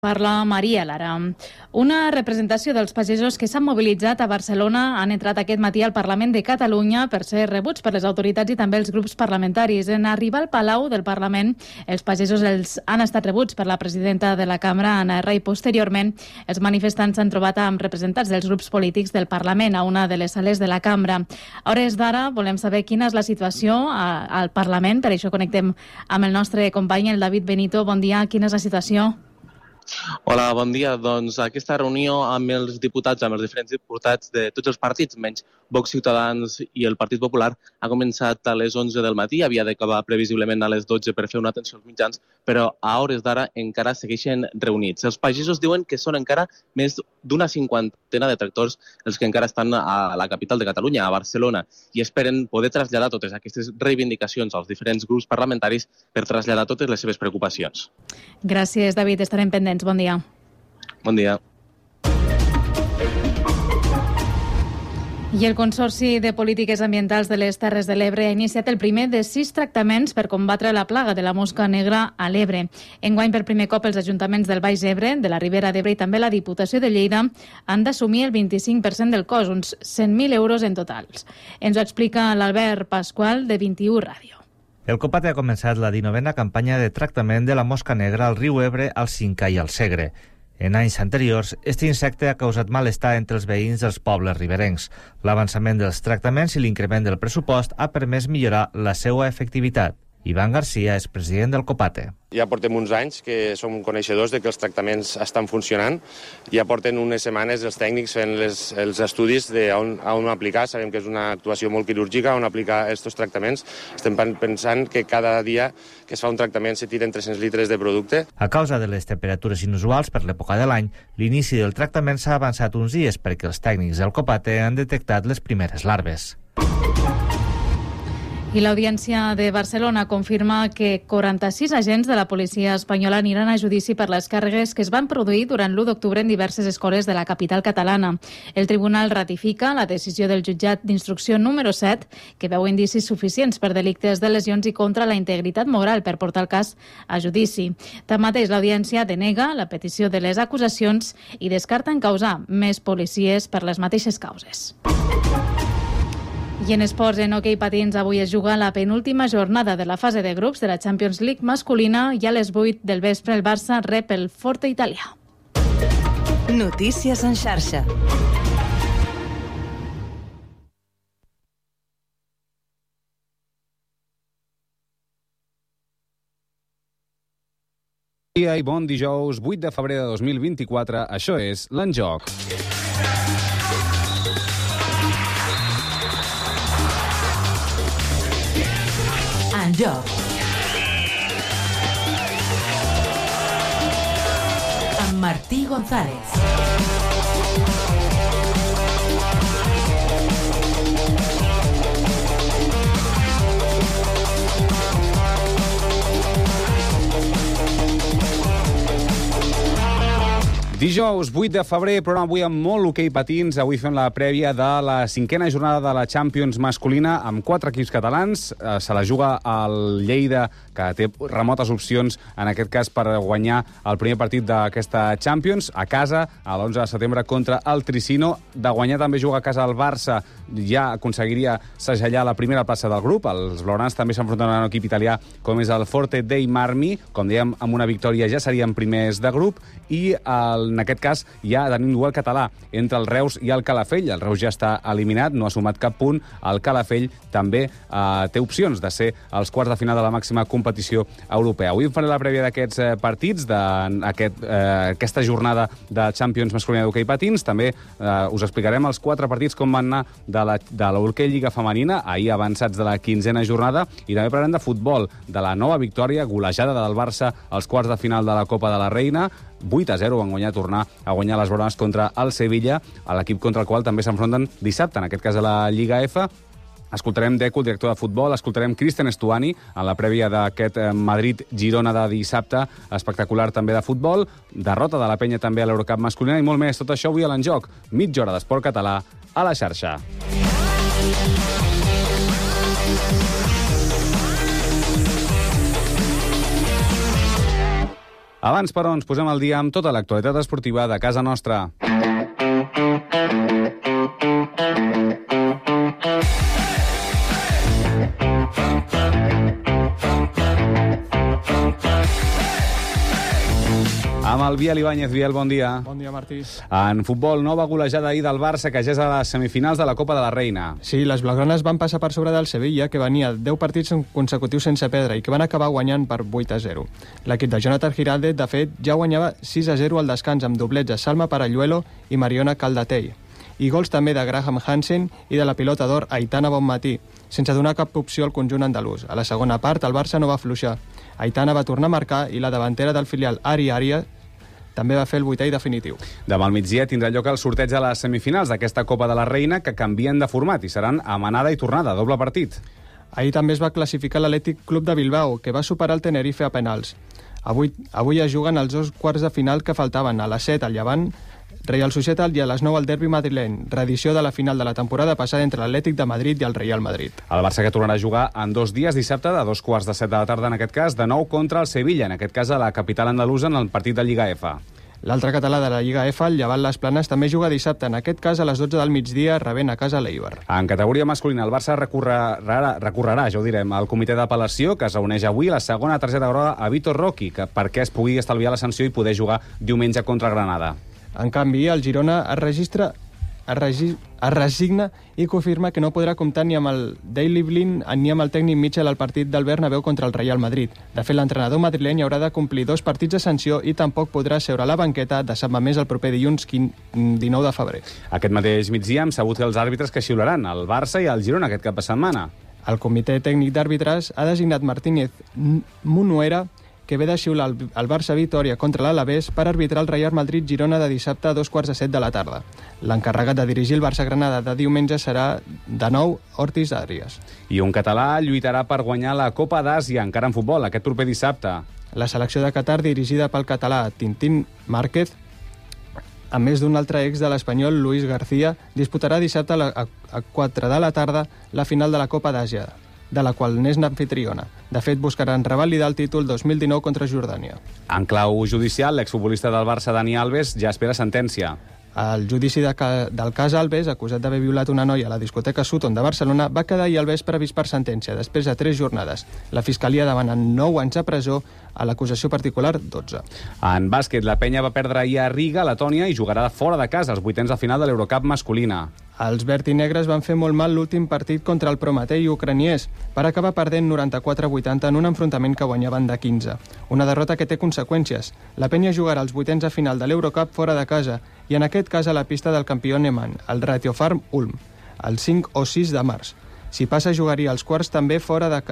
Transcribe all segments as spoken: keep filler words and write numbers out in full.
Parla Maria Lara. Una representació dels pagesos que s'han mobilitzat a Barcelona han entrat aquest matí al Parlament de Catalunya per ser rebuts per les autoritats i també els grups parlamentaris. En arribar al Palau del Parlament, els pagesos els han estat rebuts per la presidenta de la Cambra, Anna Erra, i posteriorment els manifestants s'han trobat amb representants dels grups polítics del Parlament a una de les sales de la Cambra. A hores d'ara volem saber quina és la situació al Parlament, per això connectem amb el nostre company, el David Benito. Bon dia, quina és la situació? Hola, bon dia. Doncs aquesta reunió amb els diputats, amb els diferents diputats de tots els partits, menys Vox, Ciutadans i el Partit Popular, ha començat a les onze del matí, havia d'acabar previsiblement a les dotze per fer una atenció als mitjans, però a hores d'ara encara segueixen reunits. Els pagesos diuen que són encara més d'una cinquantena de tractors els que encara estan a la capital de Catalunya, a Barcelona, i esperen poder traslladar totes aquestes reivindicacions als diferents grups parlamentaris per traslladar totes les seves preocupacions. Gràcies, David. Estarem pendents. Bon dia. Bon dia. I el Consorci de Polítiques Ambientals de les Terres de l'Ebre ha iniciat el primer de sis tractaments per combatre la plaga de la mosca negra a l'Ebre. Enguany, per primer cop, els ajuntaments del Baix Ebre, de la Ribera d'Ebre i també la Diputació de Lleida han d'assumir el vint-i-cinc per cent del cost, uns cent mil euros en totals. Ens ho explica l'Albert Pasqual, de vint-i-u Ràdio. El COPATE ha començat la dinovena campanya de tractament de la mosca negra al riu Ebre, al Cinca i al Segre. En anys anteriors, aquest insecte ha causat malestar entre els veïns dels pobles riberencs. L'avançament dels tractaments i l'increment del pressupost ha permès millorar la seva efectivitat. Ivan Garcia és president del COPATE. Ja portem uns anys que som coneixedors de que els tractaments estan funcionant. Ja porten unes setmanes els tècnics fent les, els estudis de on, on aplicar. Sabem que és una actuació molt quirúrgica on aplicar aquests tractaments. Estem pensant que cada dia que es fa un tractament se tiren tres-cents litres de producte. A causa de les temperatures inusuals per l'època de l'any, l'inici del tractament s'ha avançat uns dies perquè els tècnics del COPATE han detectat les primeres larves. I l'Audiència de Barcelona confirma que quaranta-sis agents de la policia espanyola aniran a judici per les càrregues que es van produir durant l'u d'octubre en diverses escoles de la capital catalana. El tribunal ratifica la decisió del jutjat d'instrucció número set, que veu indicis suficients per delictes de lesions i contra la integritat moral per portar el cas a judici. Tanmateix, l'Audiència denega la petició de les acusacions i descarta encausar més policies per les mateixes causes. I en esports, en hoquei patins, avui es juga la penúltima jornada de la fase de grups de la Champions League masculina i a les vuit del vespre el Barça rep el Forte italià. Notícies en xarxa. Bon dia i bon dijous, vuit de febrer de dos mil vint-i-quatre. Això és l'Enjoc. En joc. Amb Martí González. Dijous, vuit de febrer, programa avui amb molt hoquei patins. Avui fem la prèvia de la cinquena jornada de la Champions masculina amb quatre equips catalans. Se la juga al Lleida, que té remotes opcions, en aquest cas, per guanyar el primer partit d'aquesta Champions, a casa, a l'onze de setembre, contra el Tricino. De guanyar també juga a casa el Barça, ja aconseguiria segellar la primera plaça del grup. Els blaugrans també s'enfronten a un equip italià com és el Forte dei Marmi. Com dèiem, amb una victòria ja serien primers de grup. I el en aquest cas ja tenim un duel català entre el Reus i el Calafell. El Reus ja està eliminat, no ha sumat cap punt. El Calafell també eh, té opcions de ser els quarts de final de la màxima competició europea. Avui faré la prèvia d'aquests eh, partits, d'aquesta eh, aquesta jornada de Champions masculina d'hoquei patins. També eh, us explicarem els quatre partits com van anar de la, de l'Hoquei Lliga femenina, ahir avançats de la quinzena jornada, i també parlarem de futbol, de la nova victòria, golejada del Barça als quarts de final de la Copa de la Reina. vuit a zero van guanyar, tornar a guanyar les blaugranes contra el Sevilla, l'equip contra el qual també s'enfronten dissabte, en aquest cas a la Lliga F. Escoltarem Deco, el director de futbol, escoltarem Cristian Estuani en la prèvia d'aquest Madrid-Girona de dissabte, espectacular també de futbol, derrota de la Penya també a l'Eurocup masculina i molt més. Tot això avui a l'Enjoc, mitja hora d'esport català a la xarxa. Abans, però, ens posem al dia amb tota l'actualitat esportiva de casa nostra. Amb el Biel Ibáñez. Biel, bon dia. Bon dia, Martí. En futbol, nova golejada ahir del Barça, que ja és a les semifinals de la Copa de la Reina. Sí, les blaugranes van passar per sobre del Sevilla, que venia deu partits consecutius sense perdre i que van acabar guanyant per vuit a zero. L'equip de Jonathan Giraldez, de fet, ja guanyava sis a zero al descans amb doblets de Salma Paralluelo i Mariona Caldatell. I gols també de Graham Hansen i de la pilota d'or Aitana Bonmatí, sense donar cap opció al conjunt andalús. A la segona part, el Barça no va afluixar. Aitana va tornar a marcar i la davantera del filial Ari Arias també va fer el vuitè i definitiu. Demà al migdia tindrà lloc el sorteig de les semifinals d'aquesta Copa de la Reina, que canvien de format i seran amb anada i tornada, doble partit. Ahir també es va classificar l'Atlètic Club de Bilbao, que va superar el Tenerife a penals. Avui, avui es juguen els dos quarts de final que faltaven, a les set al Llevant, Real Societat, i a les nou al derbi madrileny, reedició de la final de la temporada passada entre l'Atlètic de Madrid i el Real Madrid. El Barça, que tornarà a jugar en dos dies, dissabte, de dos quarts de set de la tarda, en aquest cas, de nou contra el Sevilla, en aquest cas a la capital andalusa, en el partit de Lliga F. L'altre català de la Lliga F, el Llevant Les Planes, també juga dissabte, en aquest cas a les dotze del migdia, rebent a casa l'Eibar. En categoria masculina, el Barça recorrerà, recorrerà, ja ho direm, al comitè d'apel·lació, que es reuneix avui a la segona targeta groga a Vitor Roqui, que perquè es pugui estalviar la sanció i poder jugar diumenge contra Granada. En canvi, el Girona es registra, es, regi, es resigna i confirma que no podrà comptar ni amb el Daley Blind ni amb el tècnic Mitchell al partit del Bernabéu contra el Real Madrid. De fet, l'entrenador madrileny haurà de complir dos partits de sanció i tampoc podrà seure a la banqueta de Sant Mamés el proper dilluns dinou de febrer. Aquest mateix migdia hem sabut els àrbitres que xiularan el Barça i el Girona aquest cap de setmana. El comitè tècnic d'àrbitres ha designat Martínez Munuera, que ve de xiular el Barça Vitòria contra l'Alavés per arbitrar el Real Madrid-Girona de dissabte a dos quarts de set de la tarda. L'encarregat de dirigir el Barça-Granada de diumenge serà, de nou, Ortiz Arias. I un català lluitarà per guanyar la Copa d'Àsia, encara en futbol, aquest proper dissabte. La selecció de Qatar, dirigida pel català Tintín Márquez, a més d'un altre ex de l'espanyol, Luis García, disputarà dissabte a quatre de la tarda la final de la Copa d'Àsia, de la qual n'és anfitriona. De fet, buscaran revalidar el títol dos mil dinou contra Jordània. En clau judicial, l'exfutbolista del Barça, Dani Alves, ja espera sentència. El judici de ca... del cas Alves, acusat d'haver violat una noia a la discoteca Sutton de Barcelona, va quedar ahir al vespre vist per sentència, després de tres jornades. La Fiscalia demana nou anys de presó, a l'acusació particular dotze. En bàsquet, la Penya va perdre ahir a Riga, Letònia, i jugarà fora de casa els vuitens de final de l'Eurocup masculina. Els verd i negres van fer molt mal l'últim partit contra el Prometei ucraniès, per acabar perdent noranta-quatre a vuitanta en un enfrontament que guanyaven de quinze. Una derrota que té conseqüències. La Penya jugarà els vuitens de final de l'Eurocup fora de casa, i en aquest cas a la pista del campió Neman, el Ratiofarm Ulm, el cinc o sis de març. Si passa, jugaria els quarts també fora de,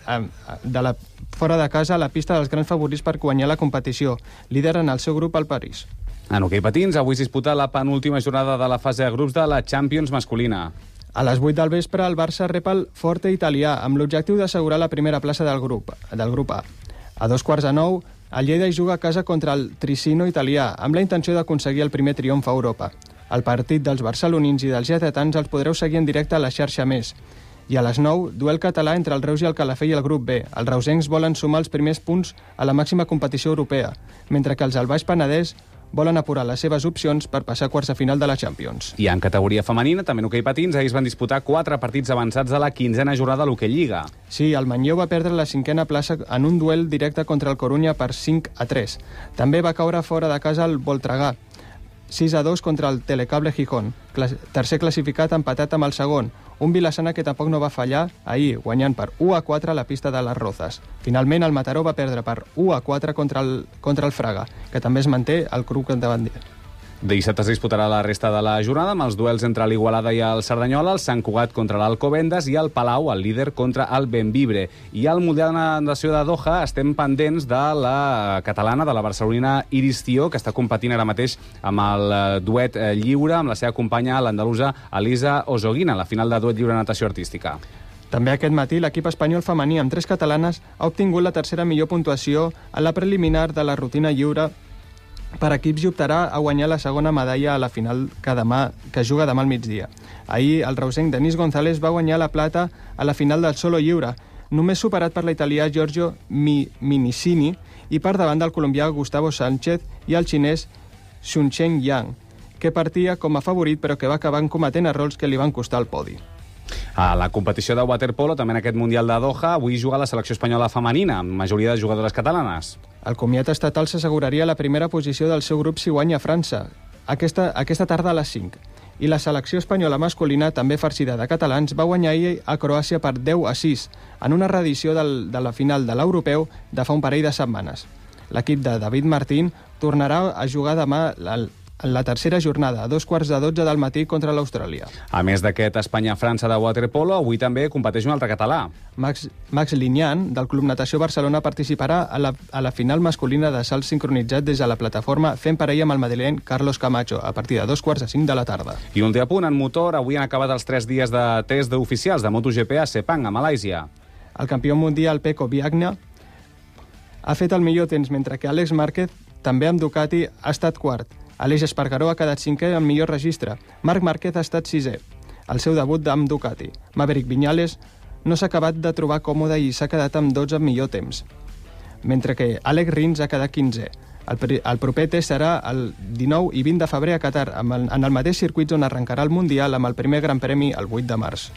de, la, fora de casa a la pista dels grans favorits per guanyar la competició, líder en el seu grup al París. En hoquei patins, avui es disputa la penúltima jornada de la fase de grups de la Champions masculina. A les vuit del vespre, el Barça rep el Forte italià, amb l'objectiu d'assegurar la primera plaça del grup, del grup A. A dos quarts de nou, el Lleida hi juga a casa contra el Tricino italià, amb la intenció d'aconseguir el primer triomf a Europa. El partit dels barcelonins i dels lletetans els podreu seguir en directe a la xarxa Més. I a les nou, duel català entre el Reus i el Calafell i el grup B. Els reusencs volen sumar els primers punts a la màxima competició europea, mentre que els del Baix Penedès volen apurar les seves opcions per passar a quarts de final de la Champions. I en categoria femenina, també en hoquei patins, ahir es van disputar quatre partits avançats de la quinzena jornada de l'Hoquei Lliga. Sí, el Manlleu va perdre la cinquena plaça en un duel directe contra el Corunya per cinc a tres. També va caure fora de casa el Voltregà, sis a dos contra el Telecable Gijón, tercer classificat empatat amb el segon, un Vilassana que tampoc no va fallar ahir, guanyant per u a quatre a la pista de les Rozas. Finalment, el Mataró va perdre per u a quatre contra el, contra el Fraga, que també es manté el club capdavanter. Dissabte es disputarà la resta de la jornada amb els duels entre l'Igualada i el Cerdanyola, el Sant Cugat contra l'Alcobendas i el Palau, el líder, contra el Bembibre. I al Mundial de Natació de Doha estem pendents de la catalana, de la barcelonina Iris Tió, que està competint ara mateix amb el duet lliure, amb la seva companya, l'andalusa Elisa Ozoguina, la final de duet lliure natació artística. També aquest matí l'equip espanyol femení amb tres catalanes ha obtingut la tercera millor puntuació a la preliminar de la rutina lliure per equips i optarà a guanyar la segona medalla a la final que, demà, que juga demà al migdia. Ahir el reusenc Denis González va guanyar la plata a la final del solo lliure, només superat per l'italià Giorgio Mi- Minicini i per davant del colombià Gustavo Sánchez i el xinès Xunchen Yang, que partia com a favorit però que va acabar cometent errors que li van costar el podi. A la competició de waterpolo, també en aquest Mundial de Doha, avui juga la selecció espanyola femenina, amb majoria de jugadores catalanes. El comiat estatal s'asseguraria la primera posició del seu grup si guanya França, aquesta, aquesta tarda a les cinc. I la selecció espanyola masculina, també farcida de catalans, va guanyar ahir a Croàcia per deu a sis, en una reedició del, de la final de l'europeu de fa un parell de setmanes. L'equip de David Martín tornarà a jugar demà en la tercera jornada, a dos quarts de dotze del matí contra l'Austràlia. A més d'aquest Espanya-França de waterpolo, avui també competeix un altre català. Max, Max Lignan, del Club Natació Barcelona, participarà a la, a la final masculina de salt sincronitzat des de la plataforma fent parella amb el madrileny Carlos Camacho, a partir de dos quarts de cinc de la tarda. I un últim punt, en motor, avui han acabat els tres dies de test d'oficials de MotoGP a Sepang, a Malàisia. El campió mundial Pecco Bagnaia ha fet el millor temps, mentre que Àlex Márquez, també amb Ducati, ha estat quart. Aleix Espargaró ha quedat cinquè amb millor registre. Marc Márquez ha estat sisè. El seu debut amb Ducati. Maverick Viñales no s'ha acabat de trobar còmode i s'ha quedat amb dotze amb millor temps. Mentre que Alex Rins ha quedat quinzè. El, el proper test serà el dinou i vint de febrer a Qatar, amb el, en el mateix circuit on arrencarà el Mundial amb el primer Gran Premi el vuit de març.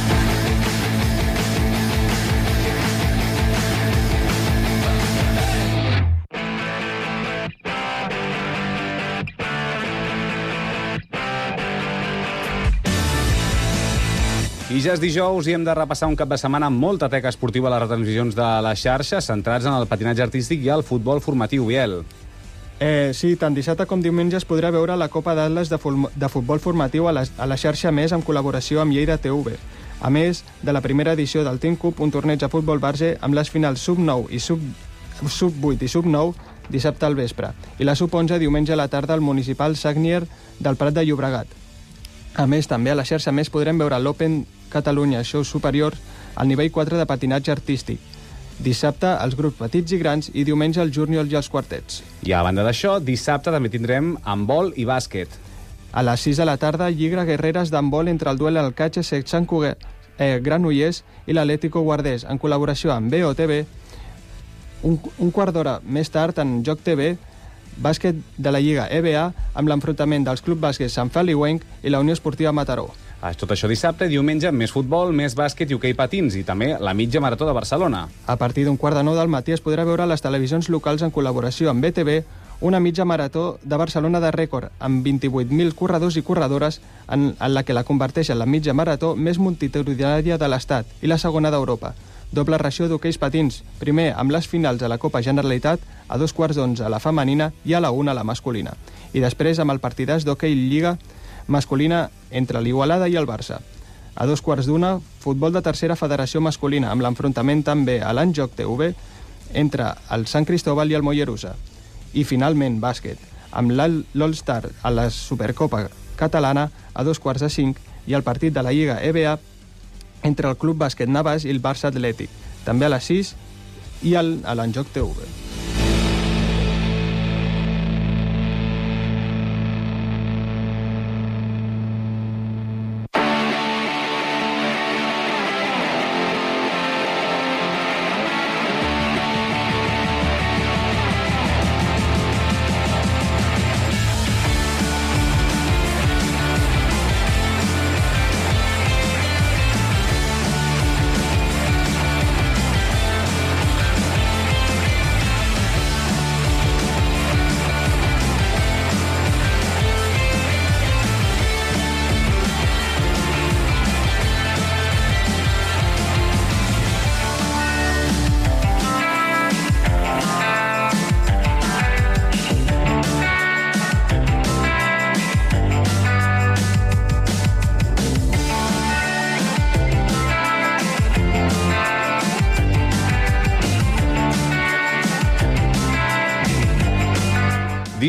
I ja és dijous i hem de repassar un cap de setmana amb molta teca esportiva a les retransmissions de la xarxa, centrats en el patinatge artístic i el futbol formatiu, Biel. Eh, sí, tant dissabte com diumenge es podrà veure la Copa d'Atles de, de futbol formatiu a la, a la xarxa Més en col·laboració amb Lleida T V. A més de la primera edició del Team Cup, un torneig de futbol base amb les finals sub nou i sub, sub vuit i sub nou dissabte al vespre, i la sub onze diumenge a la tarda al municipal Sagnier del Prat de Llobregat. A més, també a la xarxa Més podrem veure l'Open Catalunya Shows Superiors al nivell quatre de patinatge artístic. Dissabte els grups petits i grans i diumenge els júniors i els quartets. I a banda d'això, dissabte també tindrem handbol i bàsquet. A les sis de la tarda, Lliga Guerreres d'handbol entre el duel Alcatxe Sant Cugat, eh, Granollers i l'Atlético Guardés, en col·laboració amb B O T V. Un, un quart d'hora més tard, en Joc T V, bàsquet de la Lliga E B A amb l'enfrontament dels clubs bàsquets Sant Feliuenc i la Unió Esportiva Mataró. Tot això dissabte, diumenge, més futbol, més bàsquet i hoquei patins i també la mitja marató de Barcelona. A partir d'un quart de nou del matí es podrà veure a les televisions locals en col·laboració amb B T V una mitja marató de Barcelona de rècord amb vint-i-vuit mil corredors i corredores en, en la que la converteix en la mitja marató més multitudinària de l'Estat i la segona d'Europa. Doble ració d'hoqueis patins, primer amb les finals de la Copa Generalitat a dos quarts d'onze a la femenina i a la una a la masculina. I després amb el partidàs d'hoquei Lliga masculina entre l'Igualada i el Barça. A dos quarts d'una, futbol de tercera federació masculina, amb l'enfrontament també a l'Anjoc T V entre el Sant Cristóbal i el Mollerussa. I finalment, bàsquet, amb l'All-Star a la Supercopa catalana a dos quarts de cinc i el partit de la Lliga E B A entre el Club Bàsquet Navàs i el Barça Atlètic, també a les sis i a l'Anjoc T V.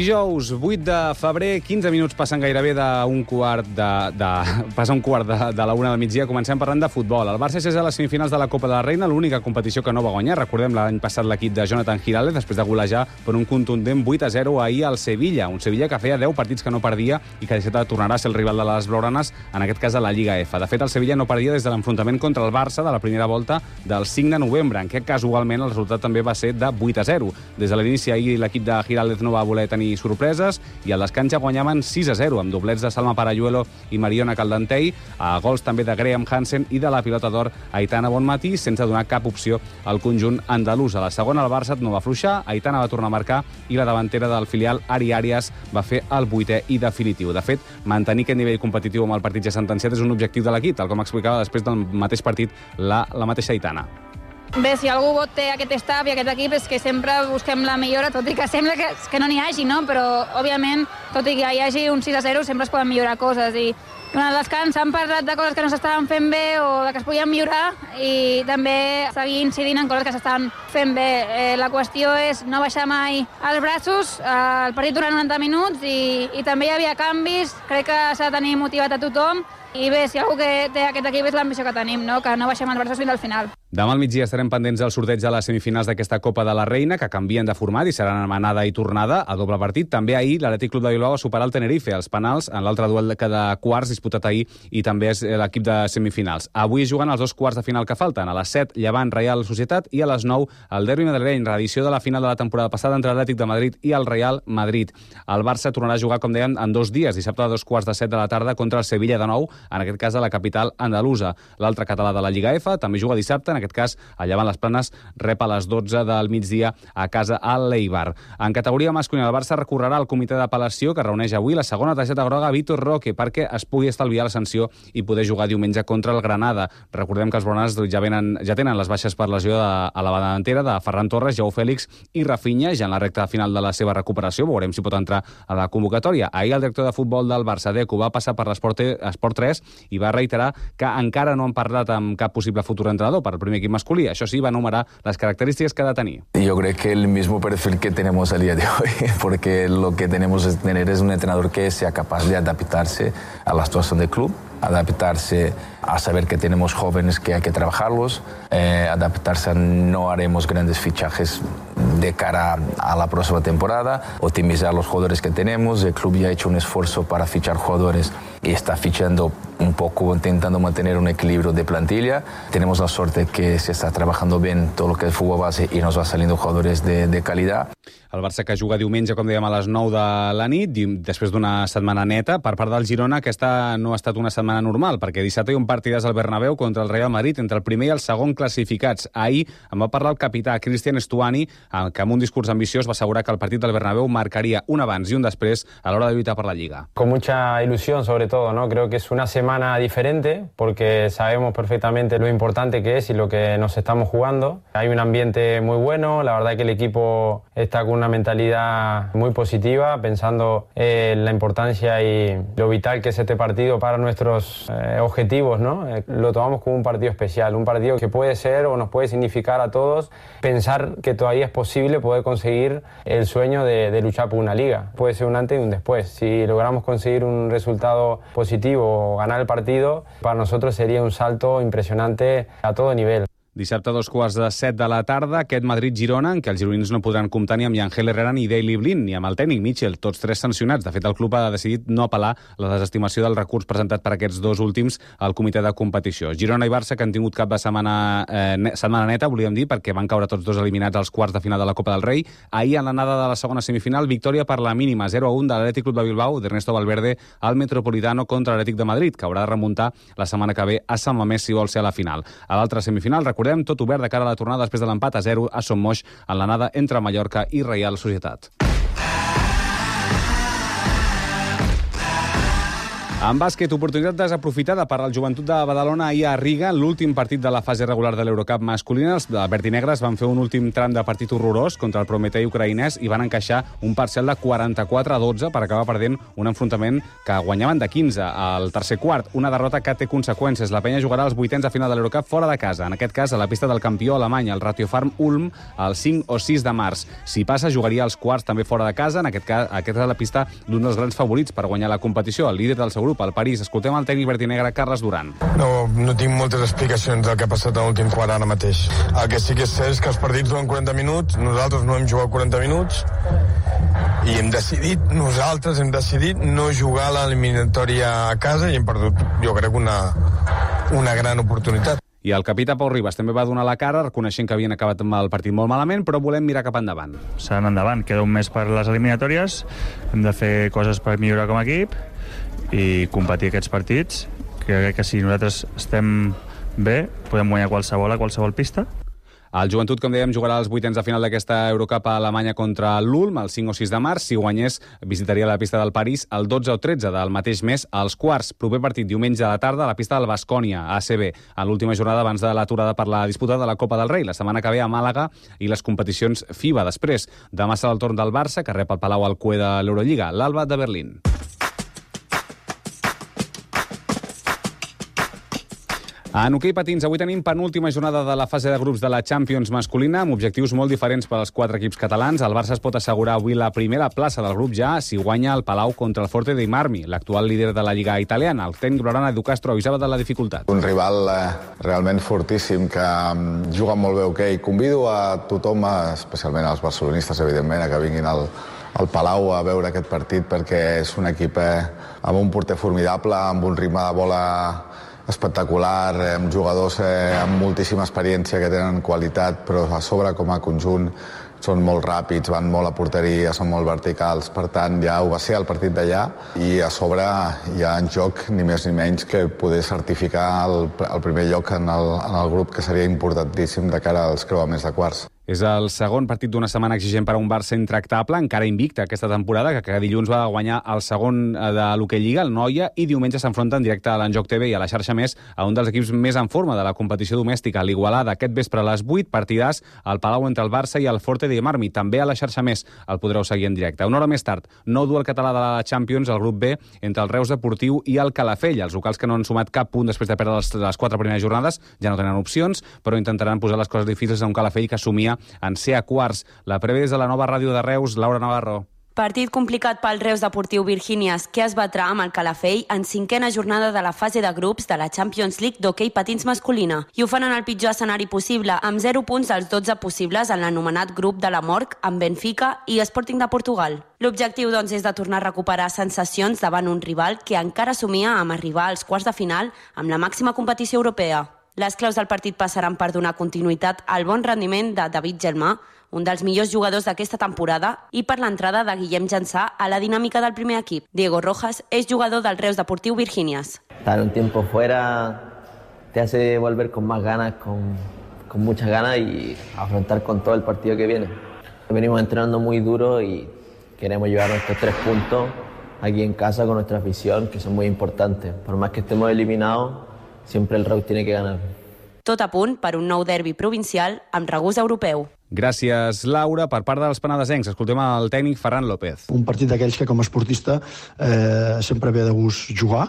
Dijous, vuit de febrer, quinze minuts passen gairebé d'un quart de... de passa un quart de, de la una del migdia. Comencem parlant de futbol. El Barça és a les semifinals de la Copa de la Reina, l'única competició que no va guanyar. Recordem l'any passat l'equip de Jonathan Giraldez, després de golejar per un contundent vuit a zero ahir al Sevilla. Un Sevilla que feia deu partits que no perdia i que de fet tornarà a ser el rival de les blaugranes, en aquest cas a la Lliga F. De fet, el Sevilla no perdia des de l'enfrontament contra el Barça de la primera volta del cinc de novembre, en què casualment el resultat també va ser de vuit a zero. Des de l'inici ahir l'equip de Giraldez no va voler tenir sorpreses i al descans ja guanyaven sis a zero, amb doblets de Salma Parayuelo i Mariona Caldentei, a gols també de Graham Hansen i de la pilota d'or Aitana Bonmatí, sense donar cap opció al conjunt andalús. A la segona el Barça no va afluixar, Aitana va tornar a marcar i la davantera del filial Ari Arias va fer el vuitè i definitiu. De fet, mantenir aquest nivell competitiu amb el partit ja sentenciat és un objectiu de l'equip, tal com explicava després del mateix partit la, la mateixa Aitana. Bé, si algú té aquest staff i aquest equip és que sempre busquem la millora, tot i que sembla que, que no n'hi hagi, no? Però, òbviament, tot i que hi hagi un sis a zero, sempre es poden millorar coses. I durant el descans s'han parlat de coses que no s'estaven fent bé o de que es podien millorar i també seguir incidint en coses que s'estaven fent bé. Eh, la qüestió és no baixar mai els braços. Eh, el partit durant noranta minuts i, i també hi havia canvis. Crec que s'ha de tenir motivat a tothom. I bé, si algú que té aquest equip és l'ambició que tenim, no? Que no baixem els braços fins al final. Demà al migdia estarem pendents del sorteig de les semifinals d'aquesta Copa de la Reina, que canvien de format i seran anada i tornada a doble partit. També ahir l'Atlètic Club de Bilbao va superar el Tenerife als penals en l'altre duel de cada quarts disputat ahir i també és l'equip de semifinals. Avui juguen els dos quarts de final que falten. A les set, Llevant Reial Societat i a les nou, el derbi madrileny, reedició de la final de la temporada passada entre l'Atlètic de Madrid i el Real Madrid. El Barça tornarà a jugar, com dèiem, en dos dies, dissabte a dos quarts de set de la tarda contra el Sevilla de nou, en aquest cas a la capital andalusa. L'altre català de la Lliga F també juga dissabte, en aquest cas a Llevant les Planes rep a les dotze del migdia a casa al l'Eibar. En categoria masculina, el Barça recorrerà al comitè d'apel·lació que reuneix avui la segona targeta groga a Vitor Roque perquè es pugui estalviar la sanció i poder jugar diumenge contra el Granada. Recordem que els blaugranes ja, venen, ja tenen les baixes per lesió de, a la davantera de Ferran Torres, Joao Fèlix i Rafinha, ja en la recta final de la seva recuperació. Veurem si pot entrar a la convocatòria. Ahir el director de futbol del Barça, Deco, va passar per l'Esport Esport tres i va reiterar que encara no han parlat amb cap possible futur entrenador per al primer equip masculí. Això sí, va enumerar les característiques que ha de tenir. Yo creo que el mismo perfil que tenemos al día de hoy, porque lo que tenemos es tener es un entrenador que sea capaz de adaptarse a la situación del club, adaptarse a saber que tenemos jóvenes que hay que trabajarlos, eh, adaptarse a no haremos grandes fichajes de cara a la próxima temporada, optimizar los jugadores que tenemos. El club ya ha hecho un esfuerzo para fichar jugadores y está fichando un poco, intentando mantener un equilibrio de plantilla. Tenemos la suerte que se está trabajando bien todo lo que es fútbol base y nos va saliendo jugadores de, de calidad. El Barça que juga diumenge, com dèiem, a les nou de la nit, després d'una setmana neta. Per part del Girona, aquesta no ha estat una setmana normal, perquè dissabte hi ha un partidàs al Bernabéu contra el Real Madrid, entre el primer i el segon classificats. Ahir en va parlar el capità Cristian Stuani, que amb un discurs ambiciós va assegurar que el partit del Bernabéu marcaria un abans i un després a l'hora de lluitar per la Lliga. Con mucha ilusión, sobre todo, ¿no? Creo que es una semana diferente, porque sabemos perfectamente lo importante que es y lo que nos estamos jugando. Hay un ambiente muy bueno, la verdad que el equipo está con una mentalidad muy positiva, pensando en la importancia y lo vital que es este partido para nuestros eh, objetivos, ¿no? Eh, lo tomamos como un partido especial, un partido que puede ser o nos puede significar a todos pensar que todavía es posible poder conseguir el sueño de, de luchar por una liga. Puede ser un antes y un después. Si logramos conseguir un resultado positivo o ganar el partido, para nosotros sería un salto impresionante a todo nivel. Dissabte a dos quarts de set de la tarda, aquest Madrid-Girona, en què els gironins no podran comptar ni amb Yangel Herrera ni Daley Blind, ni amb el tècnic Mitchell, tots tres sancionats. De fet, el club ha decidit no apel·lar la desestimació del recurs presentat per aquests dos últims al comitè de competició. Girona i Barça, que han tingut cap de setmana, eh, setmana neta, volíem dir, perquè van caure tots dos eliminats als quarts de final de la Copa del Rei. Ahir, en l'anada de la segona semifinal, victòria per la mínima, zero a un de l'Atlètic Club de Bilbao, d'Ernesto Valverde, al Metropolitano contra l'Atlètic de Madrid, que haurà de remuntar la setmana que ve a Sant Mamés si vol ser a la final. A l'altra semifinal, recordem, tot obert de cara a la tornada després de l'empat a zero a Son Moix en l'anada entre Mallorca i Reial Societat. En bàsquet, oportunitat desaprofitada per al Joventut de Badalona ahir a Riga, l'últim partit de la fase regular de l'Eurocup masculina. Els verdinegres van fer un últim tram de partit horrorós contra el Prometei ucraïnès i van encaixar un parcial de quaranta-quatre a dotze per acabar perdent un enfrontament que guanyaven de quinze al tercer quart. Una derrota que té conseqüències. La penya jugarà als vuitens de final de l'Eurocup fora de casa, en aquest cas a la pista del campió alemany, el Ratiofarm Ulm, el cinc o sis de març. Si passa, jugaria als quarts també fora de casa, en aquest cas aquesta és la pista d'un dels grans favorits per guanyar la competició, el líder del seu grup, el París. Escoltem el tècnic verdinegre Carles Duran. No, no tinc moltes explicacions del que ha passat en l'últim quart ara mateix. El que sí que és cert és que els partits duren quaranta minuts, nosaltres no hem jugat quaranta minuts i hem decidit, nosaltres hem decidit no jugar l'eliminatòria a casa i hem perdut, jo crec, una, una gran oportunitat. I el capità Pau Ribas també va donar la cara, reconeixent que havien acabat el partit molt malament, però volem mirar cap endavant. S'ha d'anar endavant, queda un mes per les eliminatòries, hem de fer coses per millorar com a equip i competir aquests partits, que crec que si nosaltres estem bé, podem guanyar qualsevol a qualsevol pista. El Joventut, com dèiem, jugarà als vuitens de final d'aquesta Eurocup a Alemanya contra l'Ulm el cinc o sis de març. Si guanyés, visitaria la pista del París el dotze o tretze del mateix mes als quarts. Proper partit diumenge a la tarda a la pista del Baskonia, a A C B, en l'última jornada abans de l'aturada per la disputa de la Copa del Rei. La setmana que ve a Màlaga i les competicions FIBA. Després, demà serà el torn del Barça, que rep el Palau al cue de l'Eurolliga, l'Alba de Berlín. En hoquei patins, avui tenim penúltima jornada de la fase de grups de la Champions masculina, amb objectius molt diferents per als quatre equips catalans. El Barça es pot assegurar avui la primera plaça del grup ja si guanya el Palau contra el Forte dei Marmi, l'actual líder de la Lliga italiana. El tècnic blaugrana Edu Castro avisava de la dificultat. Un rival eh, realment fortíssim que juga molt bé hoquei. Convido a tothom, especialment als barcelonistes, evidentment, a que vinguin al, al Palau a veure aquest partit perquè és un equip eh, amb un porter formidable, amb un ritme de bola espectacular, amb jugadors eh, amb moltíssima experiència que tenen qualitat, però a sobre com a conjunt són molt ràpids, van molt a porteria, són molt verticals, per tant ja ho va ser el partit d'allà i a sobre hi ha en joc ni més ni menys que poder certificar el, el primer lloc en el, en el grup, que seria importantíssim de cara als creuaments de quarts. És el segon partit d'una setmana exigent per a un Barça intractable, encara invicta aquesta temporada, que cada dilluns va guanyar el segon de l'Hockey Lliga, el Noia, i diumenge s'enfronta en directe a l'Enjoc T V i a la xarxa Més a un dels equips més en forma de la competició domèstica, l'Igualada. Aquest vespre a les vuit, partidars al Palau entre el Barça i el Forte dei Marmi. També a la xarxa Més el podreu seguir en directe. Una hora més tard, nou duel català de la Champions, el grup B, entre el Reus Deportiu i el Calafell. Els locals que no han sumat cap punt després de perdre les, les quatre primeres jornades ja no tenen opcions, però intentaran posar les coses difícils a un Calafell que assumia en ser a quarts. La prèvia des de la nova ràdio de Reus, Laura Navarro. Partit complicat pel Reus Deportiu Virgínies, que es batrà amb el Calafell en cinquena jornada de la fase de grups de la Champions League d'hoquei patins masculina. I ho fan en el pitjor escenari possible, amb zero punts dels dotze possibles en l'anomenat grup de la Mort, amb Benfica i Sporting de Portugal. L'objectiu, doncs, és de tornar a recuperar sensacions davant un rival que encara somia amb arribar als quarts de final amb la màxima competició europea. Les claus del partit passaran per donar continuïtat al bon rendiment de David Gelmà, un dels millors jugadors d'aquesta temporada, i per l'entrada de Guillem Jansà a la dinàmica del primer equip. Diego Rojas és jugador del Reus Deportiu Virgínies. Estar un tiempo fuera te hace volver con más ganas, con, con muchas ganas y afrontar con todo el partido que viene. Venimos entrenando muy duro y queremos llevar nuestros tres puntos aquí en casa con nuestra afición, que son muy importantes. Por más que estemos eliminados, siempre el Reus tiene que ganar. Tot a punt per un nou derbi provincial amb regust europeu. Gràcies, Laura. Per part dels penedesencs, escoltem el tècnic Ferran López. Un partit d'aquells que com a esportista eh, sempre ve de gust jugar,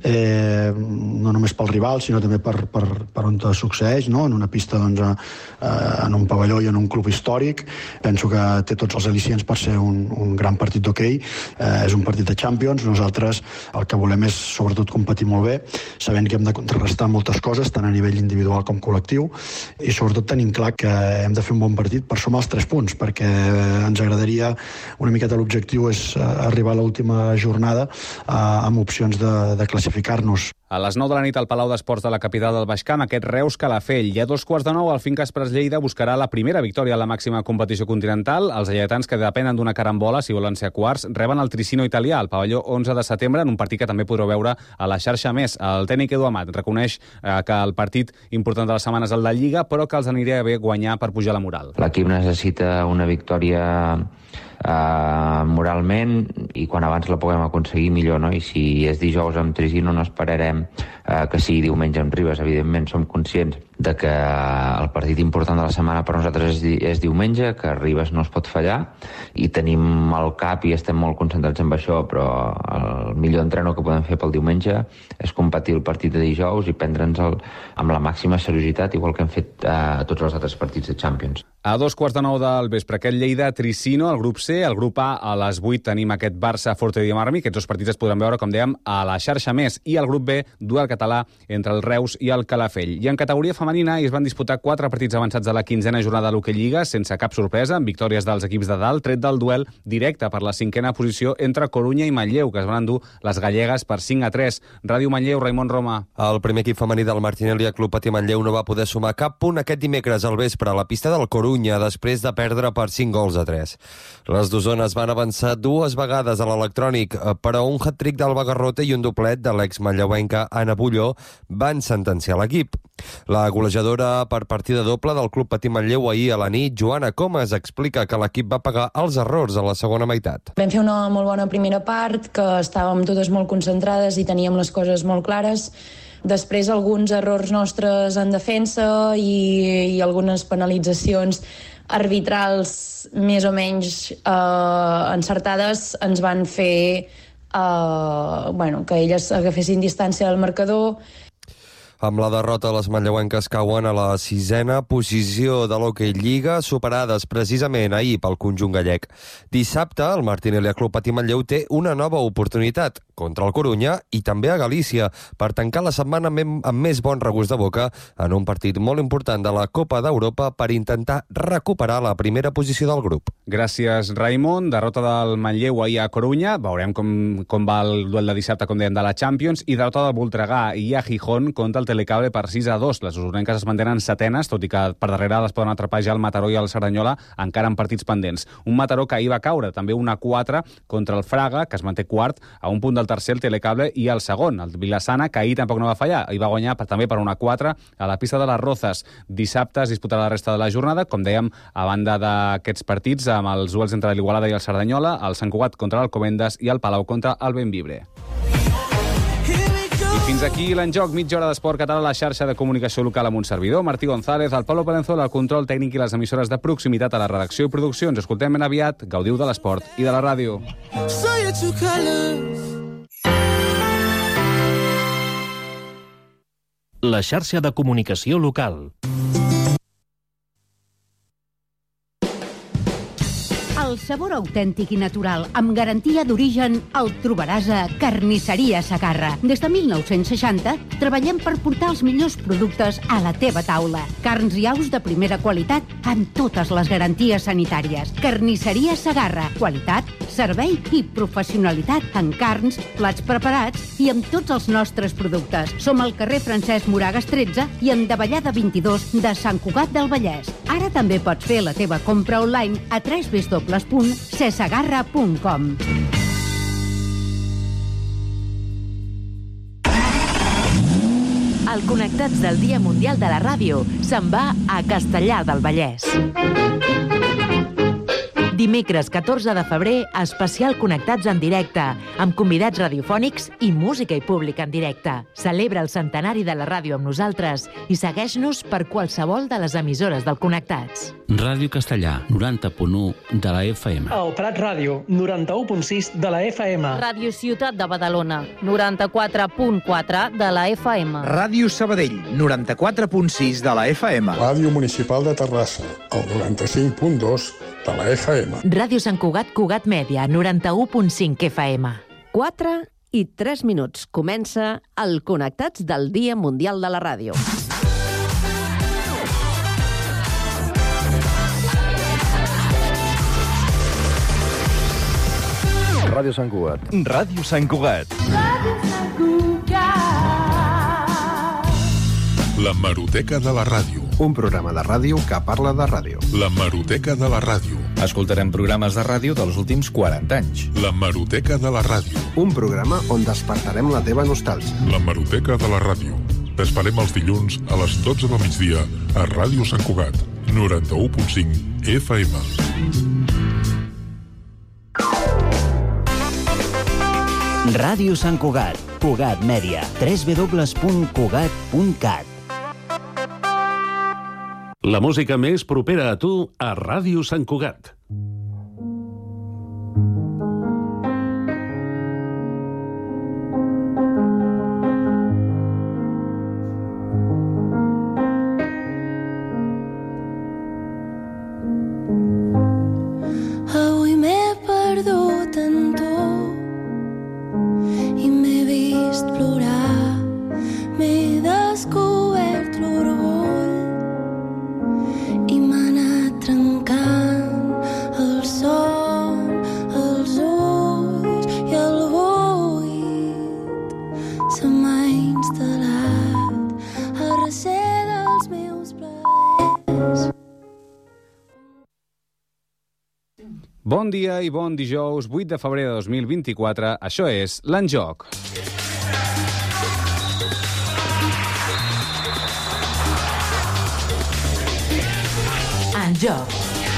eh, no només pel rival, sinó també per, per, per on te succeeix, no? En una pista, doncs, eh, en un pavelló i en un club històric. Penso que té tots els al·licients per ser un, un gran partit d'hoquei. Eh, és un partit de Champions. Nosaltres el que volem és, sobretot, competir molt bé, sabent que hem de contrarrestar moltes coses, tant a nivell individual com col·lectiu, i sobretot tenim clar que hem de fer un bon partit per sumar els tres punts, perquè ens agradaria, una miqueta l'objectiu és arribar a l'última jornada eh, amb opcions de, de classificar-nos. A les nou de la nit al Palau d'Esports de la capital del Baix Camp, aquest Reus Calafell. I a dos quarts de nou, el Finca Express Lleida buscarà la primera victòria a la màxima competició continental. Els lleidatans, que depenen d'una carambola, si volen ser a quarts, reben el Tricino italià al pavelló onze de setembre, en un partit que també podreu veure a la xarxa Més. El tècnic Edu Amat reconeix eh, que el partit important de la setmana és el de Lliga, però que els aniria bé guanyar per pujar la moral. L'equip necessita una victòria eh, moralment, i quan abans la puguem aconseguir millor, no? I si és dijous amb Trisino no esperarem eh, que sigui diumenge amb Ribes. Evidentment som conscients de que el partit important de la setmana per nosaltres és, di és diumenge, que Ribes no es pot fallar, i tenim al cap i estem molt concentrats en això, però el millor entreno que podem fer pel diumenge és competir el partit de dijous i prendre'ns amb la màxima seriositat, igual que hem fet eh, tots els altres partits de Champions. A dos quarts de nou del vespre, aquest Lleida-Tricino, el grup C, el grup A, a les vuit tenim aquest Barça-Forte Diem-Armi. Aquests dos partits es podran veure, com dèiem, a la xarxa Més. I el grup B, duel català entre el Reus i el Calafell. I en categoria femenina es van disputar quatre partits avançats de la quinzena jornada de l'Hockey Lliga, sense cap sorpresa, amb victòries dels equips de dalt, tret del duel directe per la cinquena posició entre Corunya i Manlleu, que es van endur les gallegues per cinc a tres. Ràdio Manlleu, Raimon Roma. El primer equip femení del Martinelli Club Patí Manlleu no va poder sumar cap punt aquest dimecres al vespre a la pista del Corunya, després de perdre per cinc gols a tres. Les d'Osona van avançar dues vegades a l'electrònic, però un hat-trick d'Alba Garrota i un doblet de l'ex-manlleuenca Anna Bulló van sentenciar l'equip. La golejadora per partida doble del Club Patí Manlleu ahir a la nit, Joana Comas, explica que l'equip va pagar els errors a la segona meitat. Vam fer una molt bona primera part, que estàvem totes molt concentrades i teníem les coses molt clares. Després alguns errors nostres en defensa i, i algunes penalitzacions arbitrals més o menys eh, encertades ens van fer eh, bueno, que elles agafessin distància del marcador. Amb la derrota, les manlleuenques cauen a la sisena posició de l'Hockey Lliga, superades precisament ahir pel conjunt gallec. Dissabte, el Martinelli Club Patí Manlleu té una nova oportunitat contra el Corunya i també a Galícia per tancar la setmana amb més bon regust de boca en un partit molt important de la Copa d'Europa per intentar recuperar la primera posició del grup. Gràcies, Raimon. Derrota del Manlleu ahir a Corunya. Veurem com, com va el duel de dissabte, com dèiem, de la Champions. I derrota del Voltregà i a Gijón contra el Telecable per sis a dos. Les usonenques es mantenen setenes, tot i que per darrere les poden atrapar ja el Mataró i el Cerdanyola, encara en partits pendents. Un Mataró que ahir va caure, també un a quatre contra el Fraga, que es manté quart, a un punt del tercer, el Telecable, i el segon, el Vilassana, que ahir tampoc no va fallar. Hi va guanyar també per un a quatre a la pista de les Rozas. Dissabte es disputarà la resta de la jornada, com dèiem, a banda d'aquests partits, amb els duels entre l'Igualada i el Cerdanyola, el Sant Cugat contra l'Alcobendas i el Palau contra el Bembibre. I fins aquí l'enjoc, mitja hora d'esport català a la xarxa de comunicació local amb un servidor, Martí González, el Pablo Palenzuela, el control tècnic i les emissores de proximitat a la redacció i produccions. Escoltem ben aviat, gaudiu de l'esport i de la ràdio. La xarxa de comunicació local. El sabor autèntic i natural, amb garantia d'origen, el trobaràs a Carnisseria Segarra. Des de mil nou-cents seixanta treballem per portar els millors productes a la teva taula. Carns i aus de primera qualitat amb totes les garanties sanitàries. Carnisseria Segarra. Qualitat, servei i professionalitat en carns, plats preparats i amb tots els nostres productes. Som al carrer Francesc Moragas tretze i en Davallada vint-i-dos de Sant Cugat del Vallès. Ara també pots fer la teva compra online a w w w punt cesegarra punt com. El Connectats del Dia Mundial de la Ràdio se'n va a Castellar del Vallès. Dimecres catorze de febrer, especial Connectats en directe, amb convidats radiofònics i música i públic en directe. Celebra el centenari de la ràdio amb nosaltres i segueix-nos per qualsevol de les emissores del Connectats. Ràdio Castellà, noranta punt u de la F M. El Prat Ràdio, noranta-u punt sis de la F M. Ràdio Ciutat de Badalona, noranta-quatre punt quatre de la F M. Ràdio Sabadell, noranta-quatre punt sis de la F M. Ràdio Municipal de Terrassa, el noranta-cinc punt dos de la F M. Ràdio Sant Cugat Cugat Mèdia, noranta-u punt cinc F M. quatre i tres minuts. Comença el Connectats del Dia Mundial de la Ràdio. Ràdio Sant Cugat. Ràdio Sant Cugat. Ràdio Sant Cugat. L'hemeroteca de la ràdio. Un programa de ràdio que parla de ràdio. L'hemeroteca de la ràdio. Escoltarem programes de ràdio dels últims quaranta anys. L'hemeroteca de la ràdio. Un programa on despertarem la teva nostàlgia. L'hemeroteca de la ràdio. T'esperem els dilluns a les dotze del migdia a Ràdio Sant Cugat, noranta-u punt cinc F M. Ràdio Sant Cugat, Cugat Mèdia, w w w punt cugat punt cat. La música més propera a tu a Ràdio Sant Cugat. Avui m'he perdut en tu i m'he vist plorar, m'he descobert l'orgull i m'ha anat trencant el son, els ulls i el buit. Se m'ha instal·lat al recer dels meus plaers. Bon dia i bon dijous, vuit de febrer de dos mil vint-i-quatre. Això és l'Enjoc. Enjoc.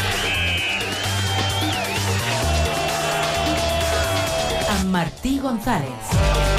Amb Martí González.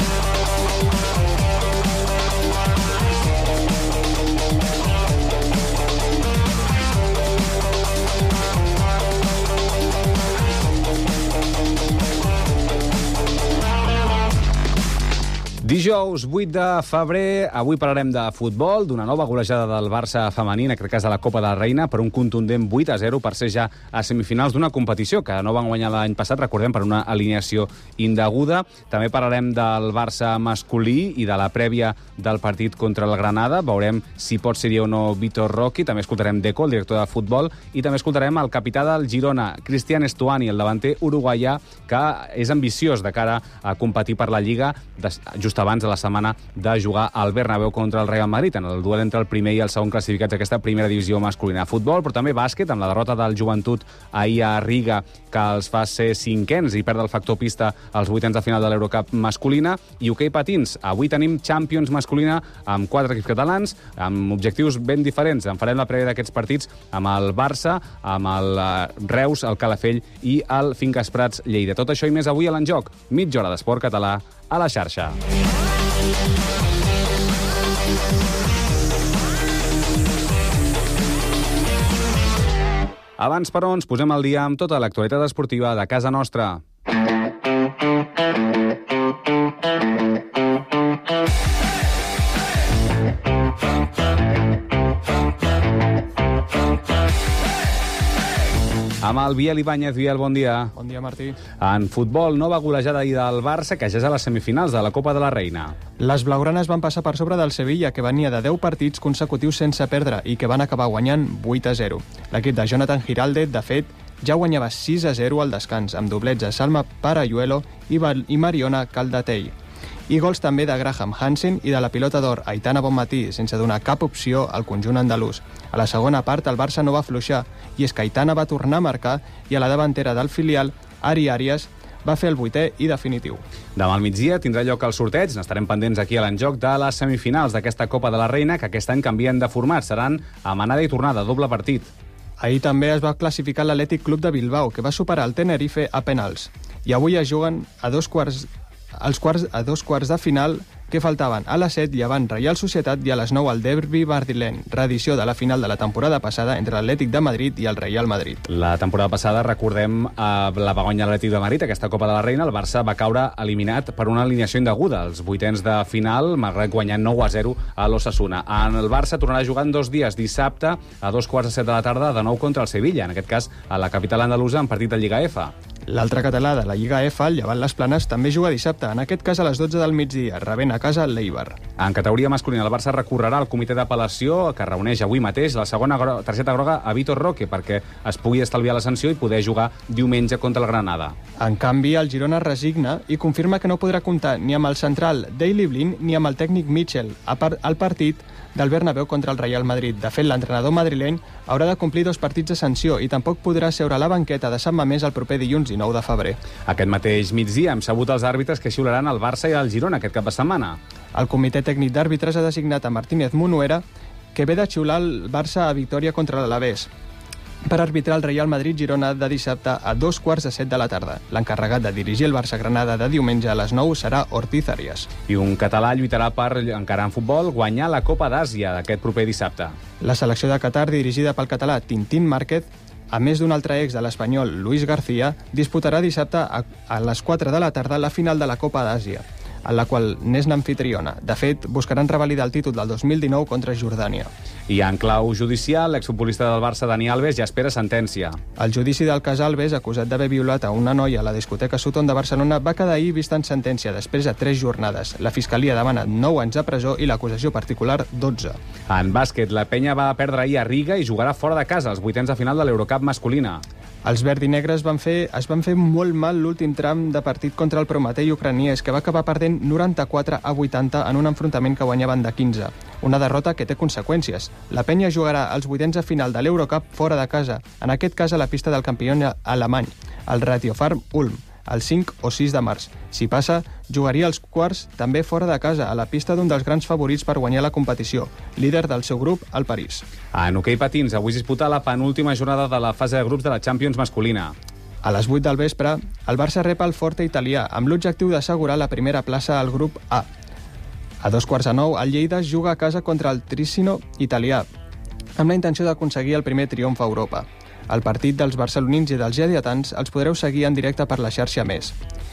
Dijous, vuit de febrer, avui parlarem de futbol, d'una nova golejada del Barça femení, en aquest cas de la Copa de la Reina, per un contundent vuit a zero per ser ja a semifinals d'una competició que no van guanyar l'any passat, recordem, per una alineació indeguda. També parlarem del Barça masculí i de la prèvia del partit contra el Granada. Veurem si pot ser o no Vitor Roque. També escoltarem Deco, el director de futbol, i també escoltarem el capità del Girona, Cristian Stuani, el davanter uruguaià, que és ambiciós de cara a competir per la Lliga just abans de la setmana de jugar al Bernabéu contra el Real Madrid, en el duel entre el primer i el segon classificats d'aquesta primera divisió masculina. Futbol, però també bàsquet, amb la derrota del Joventut ahir a Riga, que els fa ser cinquens i perd el factor pista als vuitens de final de l'Eurocup masculina, i hoquei patins. Avui tenim Champions masculina amb quatre equips catalans, amb objectius ben diferents. En farem la prèvia d'aquests partits amb el Barça, amb el Reus, el Calafell i el Finques Prats Lleida. Tot això i més avui a l'Enjoc. Mitja hora d'esport català a la xarxa. Abans, però, ens posem al dia amb tota l'actualitat esportiva de casa nostra. Amb el Biel Ibáñez. Biel, bon dia. Bon dia, Martí. En futbol, nova golejada ahir del Barça, que ja és a les semifinals de la Copa de la Reina. Les blaugranes van passar per sobre del Sevilla, que venia de deu partits consecutius sense perdre i que van acabar guanyant vuit a zero. L'equip de Jonathan Giralde, de fet, ja guanyava sis a zero al descans, amb doblets de Salma Parayuelo i, i Mariona Caldatell. I gols també de Graham Hansen i de la pilota d'or Aitana Bonmatí, sense donar cap opció al conjunt andalús. A la segona part, el Barça no va afluixar, i és que Aitana va tornar a marcar i a la davantera del filial, Ari Arias, va fer el vuitè i definitiu. Demà al migdia tindrà lloc el sorteig. N'estarem pendents aquí a l'Enjoc de les semifinals d'aquesta Copa de la Reina, que aquest any canvien de format. Seran amb anada i tornada, doble partit. Ahir també es va classificar l'Atlètic Club de Bilbao, que va superar el Tenerife a penals. I avui es juguen a dos quarts als quarts, a dos quarts de final que faltaven. A les set, Llevant Reial Societat, i a les nou el derbi bardilent, reedició de la final de la temporada passada entre l'Atlètic de Madrid i el Real Madrid. La temporada passada, recordem, eh, la va guanyar l'Atlètic de Madrid, aquesta Copa de la Reina. El Barça va caure eliminat per una alineació indeguda. Els vuitens de final, malgrat guanyar nou a zero a l'Osasuna. En el Barça tornarà a jugar en dos dies, dissabte a dos quarts de set de la tarda, de nou contra el Sevilla, en aquest cas a la capital andalusa, en partit de Lliga F. L'altre català de la Lliga F, el Llevant Les Planes, també juga dissabte, en aquest cas a les dotze del migdia, rebent a casa l'Eibar. En categoria masculina, el Barça recorrerà al comitè d'apel·lació, que reuneix avui mateix la segona gro targeta groga a Vitor Roque, perquè es pugui estalviar la sanció i poder jugar diumenge contra el Granada. En canvi, el Girona resigna i confirma que no podrà comptar ni amb el central Daley Blind ni amb el tècnic Mitchell al partit del Bernabéu contra el Real Madrid. De fet, l'entrenador madrileny haurà de complir dos partits de sanció i tampoc podrà seure a la banqueta de Sant Mamés el proper dilluns dinou de febrer. Aquest mateix migdia hem sabut els àrbitres que xiularan el Barça i el Girona aquest cap de setmana. El comitè tècnic d'àrbitres ha designat a Martínez Munuera, que ve de xiular el Barça a victòria contra l'Alavés. per arbitrar el Real Madrid-Girona de dissabte a dos quarts de set de la tarda. L'encarregat de dirigir el Barça-Granada de diumenge a les nou serà Ortiz Arias. I un català lluitarà per, encara en futbol, guanyar la Copa d'Àsia d'aquest proper dissabte. La selecció de Qatar, dirigida pel català Tintín Márquez, a més d'un altre ex de l'espanyol Luis García, disputarà dissabte a, a les quatre de la tarda la final de la Copa d'Àsia, en la qual n'és n'anfitriona. De fet, buscaran revalidar el títol del dos mil dinou contra Jordània. I en clau judicial, l'exfutbolista del Barça, Dani Alves, ja espera sentència. El judici del cas Alves, acusat d'haver violat a una noia a la discoteca Sutton de Barcelona, va quedar ahir vist en sentència després de tres jornades. La Fiscalia demana nou anys de presó i l'acusació particular dotze. En bàsquet, la Penya va perdre ahir a Riga i jugarà fora de casa als vuitens de final de l'Eurocup masculina. Els verdinegres van fer, es van fer molt mal l'últim tram de partit contra el Prometei ucraniès, que va acabar perdent noranta-quatre a vuitanta en un enfrontament que guanyaven de quinze. Una derrota que té conseqüències. La Penya jugarà als vuitens de final de l'Eurocup fora de casa, en aquest cas a la pista del campió alemany, el Ratiofarm Ulm, el cinc o sis de març. Si passa, jugaria els quarts també fora de casa, a la pista d'un dels grans favorits per guanyar la competició, líder del seu grup, el París. En hoquei patins, avui es disputa la penúltima jornada de la fase de grups de la Champions masculina. A les vuit del vespre, el Barça rep el Forte italià, amb l'objectiu d'assegurar la primera plaça al grup A. A dos quarts de nou, el Lleida juga a casa contra el Trissino italià, amb la intenció d'aconseguir el primer triomf a Europa. El partit dels barcelonins i dels lleidatans els podreu seguir en directe per la xarxa Més.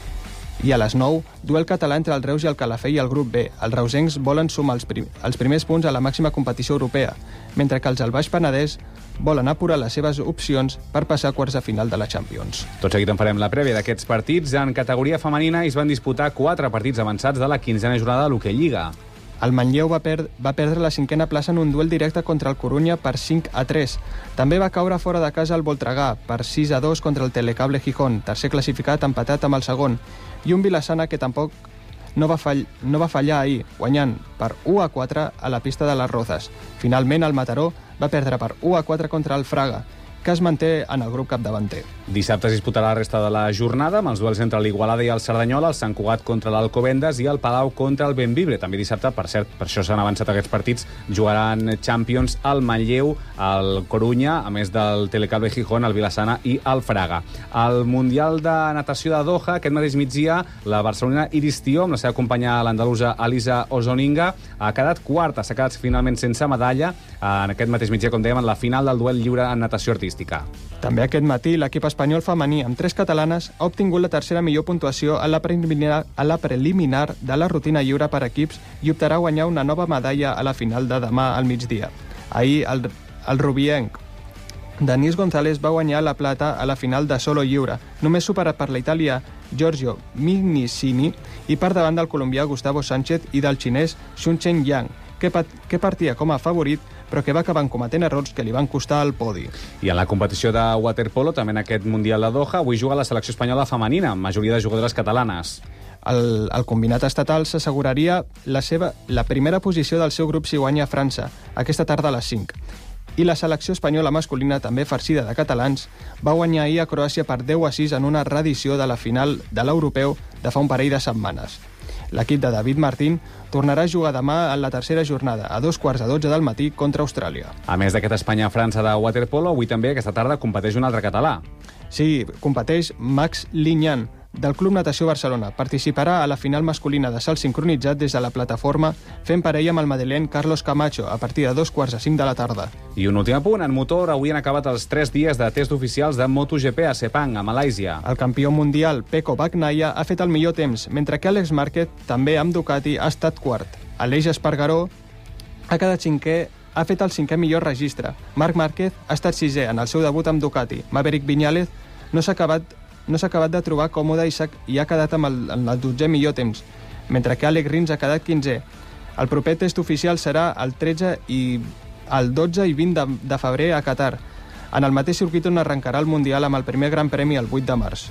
I a les nou, duel català entre el Reus i el Calafell i el grup B. Els reusencs volen sumar els, prim els primers punts a la màxima competició europea, mentre que els del Baix Penedès volen apurar les seves opcions per passar a quarts de final de la Champions. Tot seguit en farem la prèvia d'aquests partits. En categoria femenina es van disputar quatre partits avançats de la quinzena jornada de l'Hoquei Lliga. El Manlleu va, per va perdre la cinquena plaça en un duel directe contra el Corunya per cinc a tres. També va caure fora de casa el Voltregà per sis a dos contra el Telecable Gijón, tercer classificat empatat amb el segon, i un Vilassana que tampoc no va, fall no va fallar ahir, guanyant per u a quatre a la pista de les Rozas. Finalment, el Mataró va perdre per u a quatre contra el Fraga, que es manté en el grup capdavanter. Dissabte es disputarà la resta de la jornada amb els duels entre l'Igualada i el Cerdanyola, el Sant Cugat contra l'Alcobendas i el Palau contra el Bembibre. També dissabte, per cert, per això s'han avançat aquests partits, jugaran Champions al Manlleu, al Corunya, a més del Telecable Gijón, el Vilassana i el Fraga. Al Mundial de Natació de Doha, aquest mateix migdia, la barcelonina Iris Tió, amb la seva companya l'andalusa Elisa Ozoninga, ha quedat quarta, s'ha quedat finalment sense medalla en aquest mateix migdia, com dèiem, en la final del duel lliure en natació artística. També aquest matí, l'equip espanyol femení amb tres catalanes ha obtingut la tercera millor puntuació a la, preliminar, a la preliminar de la rutina lliure per equips i optarà a guanyar una nova medalla a la final de demà al migdia. Ahir, el, el rubienc Denís González va guanyar la plata a la final de solo lliure, només superat per l'italià Giorgio Mignicini i per davant del colombià Gustavo Sánchez i del xinès Xunchen Yang, que, que partia com a favorit però que va acabar cometent errors que li van costar el podi. I en la competició de waterpolo, també en aquest Mundial de Doha, avui juga la selecció espanyola femenina, amb majoria de jugadores catalanes. El, el combinat estatal s'asseguraria la, seva, la primera posició del seu grup si guanya a França, aquesta tarda a les cinc. I la selecció espanyola masculina, també farcida de catalans, va guanyar ahir a Croàcia per deu a sis en una reedició de la final de l'europeu de fa un parell de setmanes. L'equip de David Martín tornarà a jugar demà en la tercera jornada, a dos quarts de dotze del matí, contra Austràlia. A més d'aquest Espanya-França de waterpolo, avui també aquesta tarda competeix un altre català. Sí, competeix Max Lignan, del Club Natació Barcelona. Participarà a la final masculina de salt sincronitzat des de la plataforma, fent parella amb el madrileny Carlos Camacho a partir de dos quarts de cinc de la tarda. I un últim apunt, en motor, avui han acabat els tres dies de test oficials de MotoGP a Sepang, a Malàisia. El campió mundial Pecco Bagnaia ha fet el millor temps, mentre que Alex Márquez, també amb Ducati, ha estat quart. Aleix Espargaró ha quedat cinquè, ha fet el cinquè millor registre. Marc Márquez ha estat sisè en el seu debut amb Ducati. Maverick Viñales no s'ha acabat no s'ha acabat de trobar còmode i, i ha quedat amb el, amb el dotzè millor temps, mentre que Alex Rins ha quedat quinzè. El proper test oficial serà el tretze i el dotze i vint de, de febrer a Qatar, en el mateix circuit on arrencarà el Mundial amb el primer Gran Premi el vuit de març.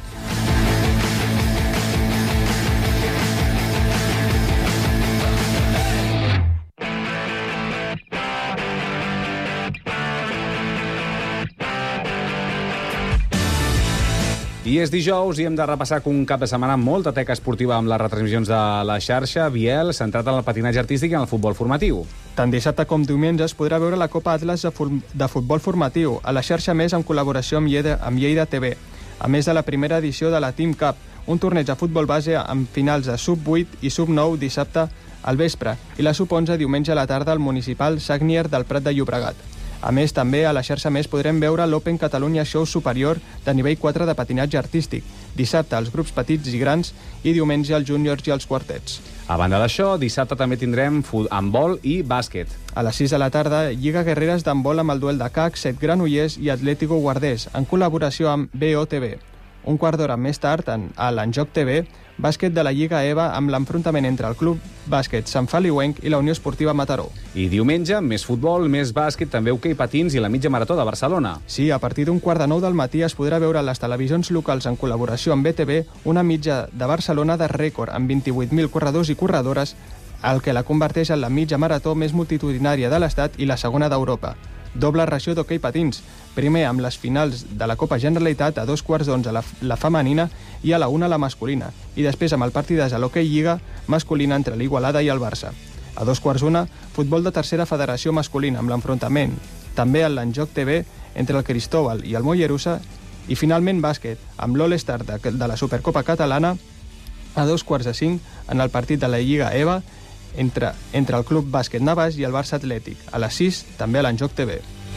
I és dijous i hem de repassar un cap de setmana amb molta teca esportiva amb les retransmissions de la xarxa. Biel, centrat en el patinatge artístic i en el futbol formatiu. Tant dissabte com diumenge es podrà veure la Copa Atlas de, de futbol formatiu a la xarxa Més en col·laboració amb Lleida, amb Lleida T V. A més de la primera edició de la Team Cup, un torneig de futbol base amb finals de sub vuit i sub nou dissabte al vespre i la sub onze diumenge a la tarda al municipal Sagnier del Prat de Llobregat. A més, també a la xarxa Més podrem veure l'Open Catalunya Show Superior de nivell quatre de patinatge artístic, dissabte als grups petits i grans i diumenge als júniors i als quartets. A banda d'això, dissabte també tindrem handbol i bàsquet. A les sis de la tarda, Lliga Guerreres d'handbol amb el duel de C A C, Set Granollers i Atlético Guardés, en col·laboració amb B O T V. Un quart d'hora més tard, a l'Enjoc T V, bàsquet de la Lliga EVA amb l'enfrontament entre el Club Bàsquet Sant Feliuenc i la Unió Esportiva Mataró. I diumenge, més futbol, més bàsquet, també hoquei patins i la mitja marató de Barcelona. Sí, a partir d'un quart de nou del matí es podrà veure a les televisions locals en col·laboració amb B T V una mitja de Barcelona de rècord amb vint-i-vuit mil corredors i corredores, el que la converteix en la mitja marató més multitudinària de l'Estat i la segona d'Europa. Doble ració d'hoquei patins, primer amb les finals de la Copa Generalitat a dos quarts d'onze la, la femenina i a la una la masculina, i després amb el partidàs a l'hoquei Lliga masculina entre l'Igualada i el Barça. A dos quarts una, futbol de tercera federació masculina amb l'enfrontament, també a l'Enjoc T V entre el Cristóbal i el Mollerussa, i finalment bàsquet, amb l'All-Star de, de la Supercopa Catalana a dos quarts de cinc en el partit de la Lliga EVA Entre, entre el Club Bàsquet Navàs i el Barça Atlètic. A les sis, també a l'Enjoc T V.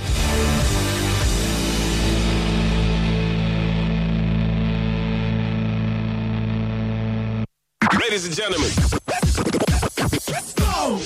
Ladies and gentlemen, let's go!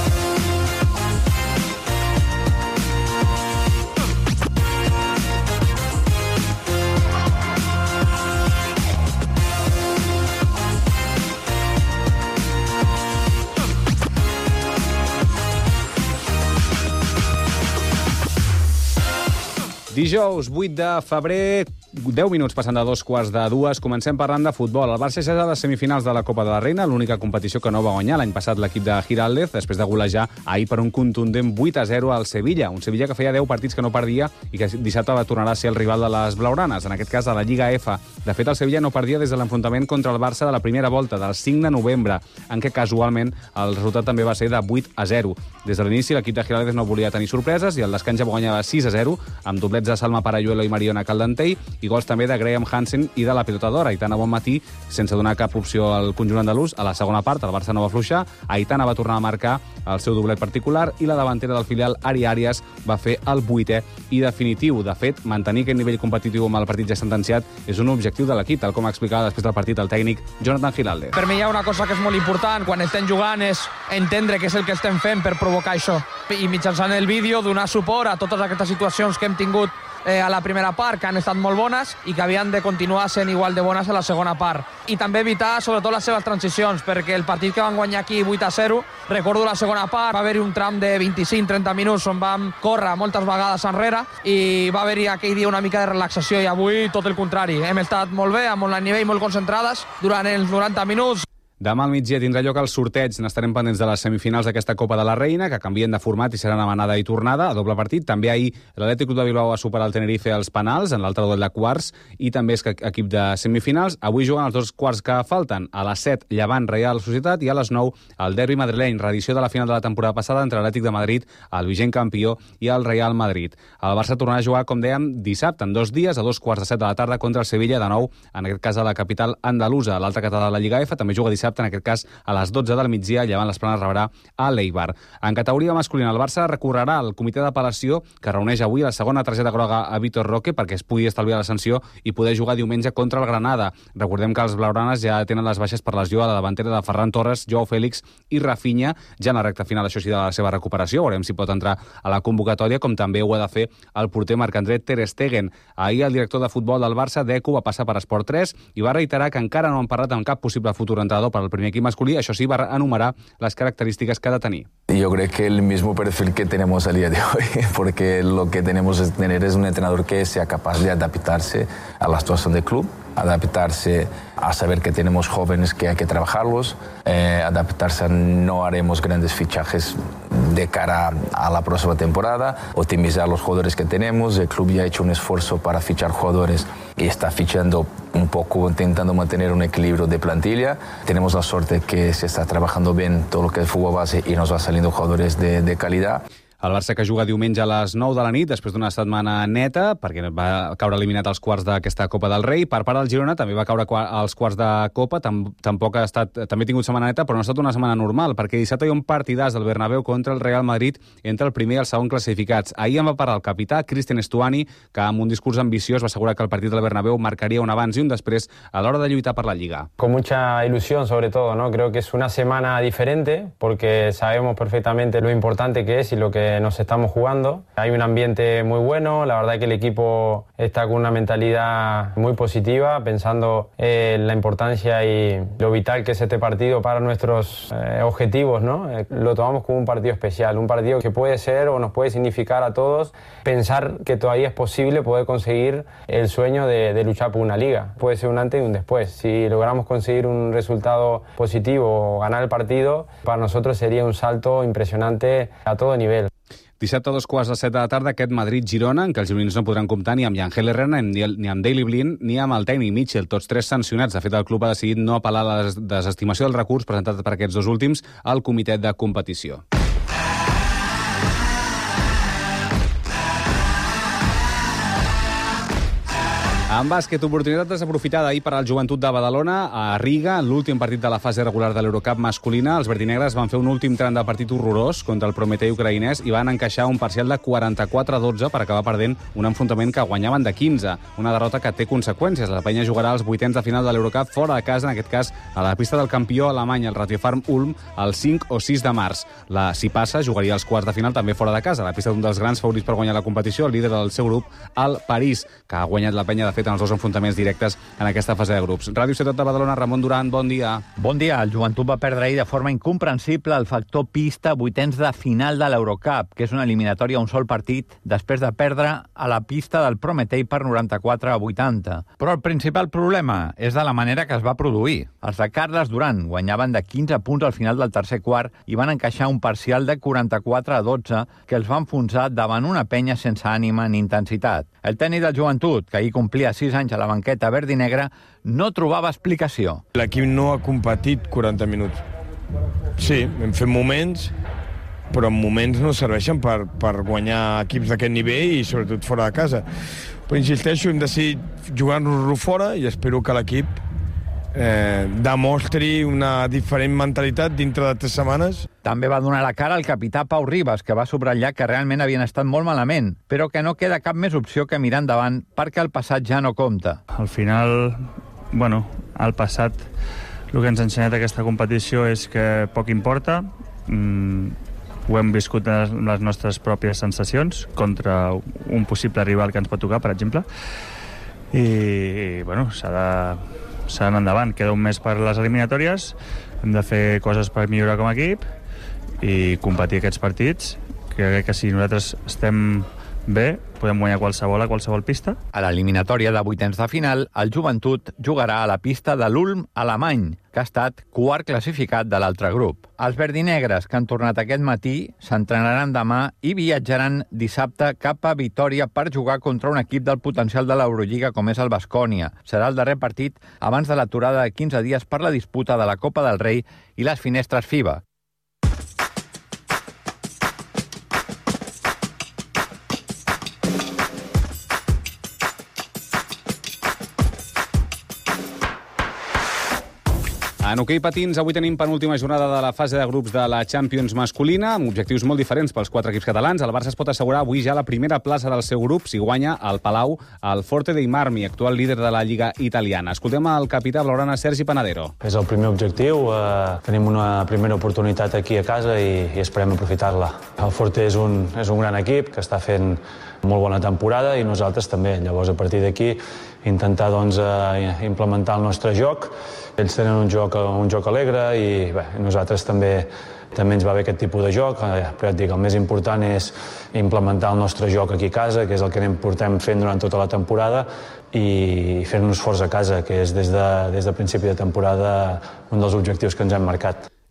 Dijous, vuit de febrer, deu minuts passant de dos quarts de dues, comencem parlant de futbol. El Barça ja és a les semifinals de la Copa de la Reina, l'única competició que no va guanyar l'any passat l'equip de Giraldez, després de golejar ahir per un contundent vuit a zero al Sevilla, un Sevilla que feia deu partits que no perdia i que dissabte va tornar a ser el rival de les blaugranes, en aquest cas a la Lliga F. De fet, el Sevilla no perdia des de l'enfrontament contra el Barça de la primera volta, del cinc de novembre, en què casualment el resultat també va ser de vuit a zero. Des de l'inici, l'equip de Giraldez no volia tenir sorpreses i el descans ja guanyava sis a zero, amb doblets de Salma Parayuelo i Mariona Caldentei, i gols també de Graham Hansen i de la pilotadora, Aitana Bonmatí, sense donar cap opció al conjunt andalús. A la segona part, el Barça no va afluixar, Aitana va tornar a marcar el seu doblet particular i la davantera del filial Ari Arias va fer el vuitè i definitiu. De fet, mantenir aquest nivell competitiu amb el partit ja sentenciat és un objectiu de l'equip, tal com explicava després del partit el tècnic Jonathan Giraldez. Per mi hi ha una cosa que és molt important quan estem jugant és entendre què és el que estem fent per provocar això. I mitjançant el vídeo donar suport a totes aquestes situacions que hem tingut Eh, a la primera part, que han estat molt bones i que havien de continuar sent igual de bones a la segona part. I també evitar, sobretot, les seves transicions, perquè el partit que van guanyar aquí vuit a zero, recordo la segona part, va haver-hi un tram de vint-i-cinc trenta minuts on vam córrer moltes vegades enrere i va haver-hi aquell dia una mica de relaxació, i avui tot el contrari. Hem estat molt bé, amb un nivell molt concentrades durant els noranta minuts. Demà al migdia tindrà lloc el sorteig. N'estarem pendents de les semifinals d'aquesta Copa de la Reina, que canvien de format i seran a manada i tornada, a doble partit. També ahir l'Atlètic Club de Bilbao va superar el Tenerife als penals, en l'altre duel de quarts, i també és equip de semifinals. Avui juguen els dos quarts que falten. A les set, Llevant Reial Societat, i a les nou, el derbi madrileny, reedició de la final de la temporada passada entre l'Atlètic de Madrid, el vigent campió, i el Real Madrid. El Barça tornarà a jugar, com dèiem, dissabte, en dos dies, a dos quarts de set de la tarda, contra el Sevilla, de nou, en aquest cas a la capital andalusa. L'altre català de la Lliga F també juga dissabte, en aquest cas a les dotze del migdia, Llevant les Planes rebrà a l'Eibar. En categoria masculina, el Barça recorrerà al comitè d'apel·lació que reuneix avui la segona targeta groga a Vitor Roque perquè es pugui estalviar la sanció i poder jugar diumenge contra el Granada. Recordem que els blaugranes ja tenen les baixes per lesió a la davantera de Ferran Torres, Joao Fèlix i Rafinha, ja en la recta final, això sí, de la seva recuperació. Veurem si pot entrar a la convocatòria, com també ho ha de fer el porter Marc-André Ter Stegen. Ahir el director de futbol del Barça, Deco, va passar per Esport tres i va reiterar que encara no han parlat amb cap possible futur entrenador per al primer equip masculí. Això sí, va enumerar las características que ha de tenir. Yo creo que el mismo perfil que tenemos al día de hoy, porque lo que tenemos que tener es un entrenador que sea capaz de adaptarse a la situación del club, adaptarse a saber que tenemos jóvenes que hay que trabajarlos, eh, adaptarse a no haremos grandes fichajes de cara a la próxima temporada, optimizar los jugadores que tenemos. El club ya ha hecho un esfuerzo para fichar jugadores y está fichando un poco, intentando mantener un equilibrio de plantilla. Tenemos la suerte que se está trabajando bien todo lo que es fútbol base y nos va saliendo jugadores de, de calidad. El Barça que juga diumenge a les nou de la nit, després d'una setmana neta, perquè va caure eliminat als quarts d'aquesta Copa del Rei. Per part del Girona també va caure als quarts de Copa, tampoc ha estat, també ha tingut setmana neta, però no ha estat una setmana normal, perquè dissabte hi ha un partidàs del Bernabéu contra el Real Madrid entre el primer i el segon classificats. Ahir en va parar el capità, Cristian Stuani, que amb un discurs ambiciós va assegurar que el partit del Bernabéu marcaria un abans i un després a l'hora de lluitar per la Lliga. Con mucha ilusión, sobre todo, ¿no? Creo que es una semana diferente, porque sabemos perfectamente lo importante que es y lo que nos estamos jugando. Hay un ambiente muy bueno, la verdad que el equipo está con una mentalidad muy positiva, pensando en la importancia y lo vital que es este partido para nuestros eh, objetivos, ¿no? Eh, lo tomamos como un partido especial, un partido que puede ser o nos puede significar a todos pensar que todavía es posible poder conseguir el sueño de, de luchar por una liga. Puede ser un antes y un después. Si logramos conseguir un resultado positivo o ganar el partido, para nosotros sería un salto impresionante a todo nivel. Dissabte a dos quarts de set de la tarda, aquest Madrid-Girona, en què els gironins no podran comptar ni amb Yangel Herrera, ni amb Daley Blind, ni amb el tècnic Mitchell, tots tres sancionats. De fet, el club ha decidit no apel·lar a la desestimació del recurs presentat per aquests dos últims al comitè de competició. En bàsquet, oportunitat desaprofitada ahir per al Joventut de Badalona a Riga, en l'últim partit de la fase regular de l'Eurocup masculina. Els verdinegres van fer un últim tram de partit horrorós contra el Prometei ucraïnès i van encaixar un parcial de quaranta-quatre a dotze per acabar perdent un enfrontament que guanyaven de quinze. Una derrota que té conseqüències. La penya jugarà als vuitens de final de l'Eurocup fora de casa, en aquest cas a la pista del campió alemany, el Ratiofarm Ulm, el cinc o sis de març. La, si passa, jugaria als quarts de final també fora de casa, a la pista d'un dels grans favorits per guanyar la competició, el líder del seu grup, el París, que ha guanyat la penya, de fet, en els dos enfrontaments directes en aquesta fase de grups. Ràdio Ciutat de Badalona, Ramon Duran, bon dia. Bon dia. El Joventut va perdre ahir de forma incomprensible el factor pista vuitens de final de l'Eurocup, que és una eliminatòria a un sol partit, després de perdre a la pista del Prometei per noranta-quatre a vuitanta. Però el principal problema és de la manera que es va produir. Els de Carles Duran guanyaven de quinze punts al final del tercer quart i van encaixar un parcial de quaranta-quatre a dotze que els va enfonsar davant una penya sense ànima ni intensitat. El tècnic del Joventut, que ahir complia sis anys a la banqueta verd i negra, no trobava explicació. L'equip no ha competit quaranta minuts. Sí, hem fet moments, però en moments no serveixen per, per guanyar equips d'aquest nivell i sobretot fora de casa. Però insisteixo, hem decidit jugar-nos-lo fora i espero que l'equip eh, demostri una diferent mentalitat dintre de tres setmanes. També va donar la cara al capità Pau Ribas, que va subratllar que realment havien estat molt malament, però que no queda cap més opció que mirar endavant perquè el passat ja no compta. Al final, bueno, el passat, el que ens ha ensenyat aquesta competició és que poc importa. Mm, ho hem viscut amb les nostres pròpies sensacions contra un possible rival que ens pot tocar, per exemple. I, bueno, s'ha de s'ha d'anar endavant. Queda un mes per les eliminatòries, hem de fer coses per millorar com a equip i competir aquests partits, que crec que si nosaltres estem bé, podem guanyar qualsevol a qualsevol pista. A l'eliminatòria de vuitens de final, el Joventut jugarà a la pista de l'Ulm alemany, que ha estat quart classificat de l'altre grup. Els verdinegres, que han tornat aquest matí, s'entrenaran demà i viatjaran dissabte cap a Vitòria per jugar contra un equip del potencial de l'Eurolliga com és el Baskonia. Serà el darrer partit abans de l'aturada de quinze dies per la disputa de la Copa del Rei i les finestres FIBA. En hoquei patins, avui tenim penúltima jornada de la fase de grups de la Champions masculina, amb objectius molt diferents pels quatre equips catalans. El Barça es pot assegurar avui ja la primera plaça del seu grup si guanya al Palau el Forte dei Marmi, actual líder de la Lliga italiana. Escoltem el capità blaugrana Sergi Panadero. És el primer objectiu. Eh, tenim una primera oportunitat aquí a casa i, i esperem aprofitar-la. El Forte és un, és un gran equip que està fent molt bona temporada i nosaltres també. Llavors, a partir d'aquí, intentar doncs, eh, implementar el nostre joc. Ells tenen un joc, un joc alegre i bé, nosaltres també, també ens va bé aquest tipus de joc, eh, però et dic, el més important és implementar el nostre joc aquí a casa, que és el que anem portem fent durant tota la temporada, i fer-nos forts a casa, que és des de, des de principi de temporada un dels objectius que ens hem marcat.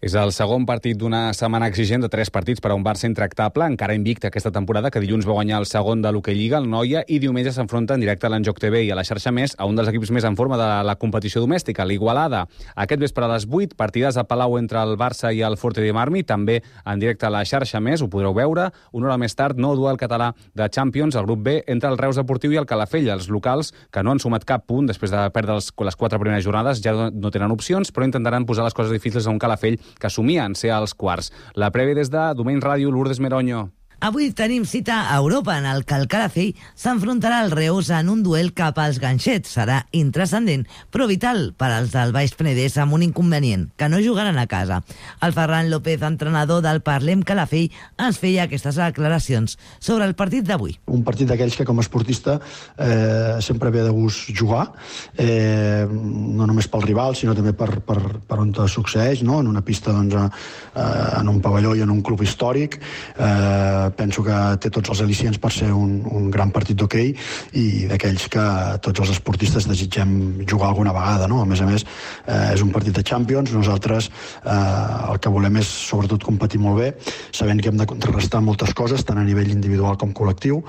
És el segon partit d'una setmana exigent de tres partits per a un Barça intractable, encara invicte aquesta temporada, que dilluns va guanyar el segon de l'Hockey Lliga, el Noia, i diumenge s'enfronta en directe a l'Enjoc T V i a la xarxa Més a un dels equips més en forma de la competició domèstica, l'Igualada. Aquest vespre a les vuit, partides a Palau entre el Barça i el Forte de Marmi, també en directe a la xarxa Més, ho podreu veure. Una hora més tard, nou duel català de Champions, el grup B, entre el Reus Deportiu i el Calafell. Els locals, que no han sumat cap punt després de perdre les, les quatre primeres jornades, ja no tenen opcions, però intentaran posar les coses difícils a un Calafell que somia en ser als quarts. La prèvia des de Domeny Ràdio, Lourdes Meroño. Avui tenim cita a Europa, en el que el Calafell s'enfrontarà al Reus en un duel cap als ganxets. Serà intranscendent, però vital per als del Baix Penedès, amb un inconvenient, que no jugaran a casa. El Ferran López, entrenador del Parlem Calafell, ens feia aquestes declaracions sobre el partit d'avui. Un partit d'aquells que com a esportista eh, sempre ve de gust jugar, eh, no només pel rival, sinó també per, per, per on te succeeix, no? En una pista, doncs, eh, en un pavelló i en un club històric. Eh, penso que té tots els al·licients per ser un, un gran partit d'hoquei i d'aquells que tots els esportistes desitgem jugar alguna vegada, no? A més a més, eh, és un partit de Champions. Nosaltres eh, el que volem és sobretot competir molt bé, sabent que hem de contrarrestar moltes coses, tant a nivell individual com col·lectiu,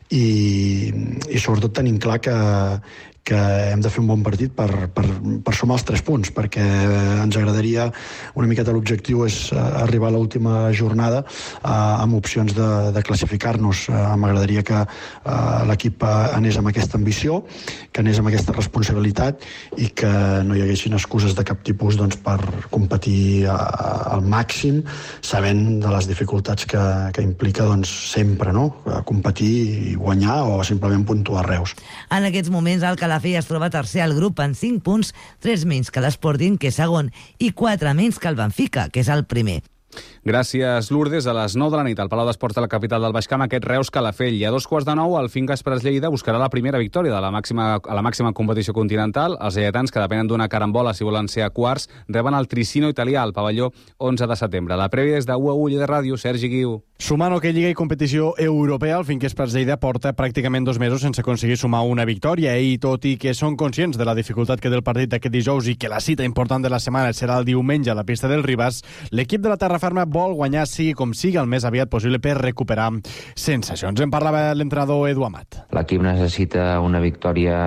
i, i sobretot tenint clar que, que hem de fer un bon partit per, per, per sumar els tres punts, perquè ens agradaria, una miqueta l'objectiu és arribar a l'última jornada eh, amb opcions de, de classificar-nos. Eh, M'agradaria que eh, l'equip anés amb aquesta ambició, que anés amb aquesta responsabilitat i que no hi haguessin excuses de cap tipus, doncs, per competir a, a, al màxim, sabent de les dificultats que, que implica, doncs, sempre, no? Competir i guanyar o simplement puntuar Reus. En aquests moments el Calafell es troba tercer al grup en cinc punts, tres menys que l'Sporting, que és segon, i quatre menys que el Benfica, que és el primer. Gràcies, Lourdes. A les nou de la nit al Palau d'Esports de la capital del Baix Camp, aquest Reus Calafell. I a dos quarts de nou, el Finca Express Lleida buscarà la primera victòria de la màxima, a la màxima competició continental. Els lleidatans, que depenen d'una carambola si volen ser a quarts, reben el Tricino italià al pavelló onze de setembre. La prèvia és de U A U Lleida Ràdio, Sergi Guiu. Sumant hoquei Lliga i competició europea, el Finca Express Lleida porta pràcticament dos mesos sense aconseguir sumar una victòria, i tot i que són conscients de la dificultat que té el partit d'aquest dijous i que la cita important de la setmana serà el diumenge a la pista del Ribàs, l'equip de la Terra Ferma vol guanyar sigui com sigui el més aviat possible per recuperar sensacions. En parlava l'entrenador Edu Amat. L'equip necessita una victòria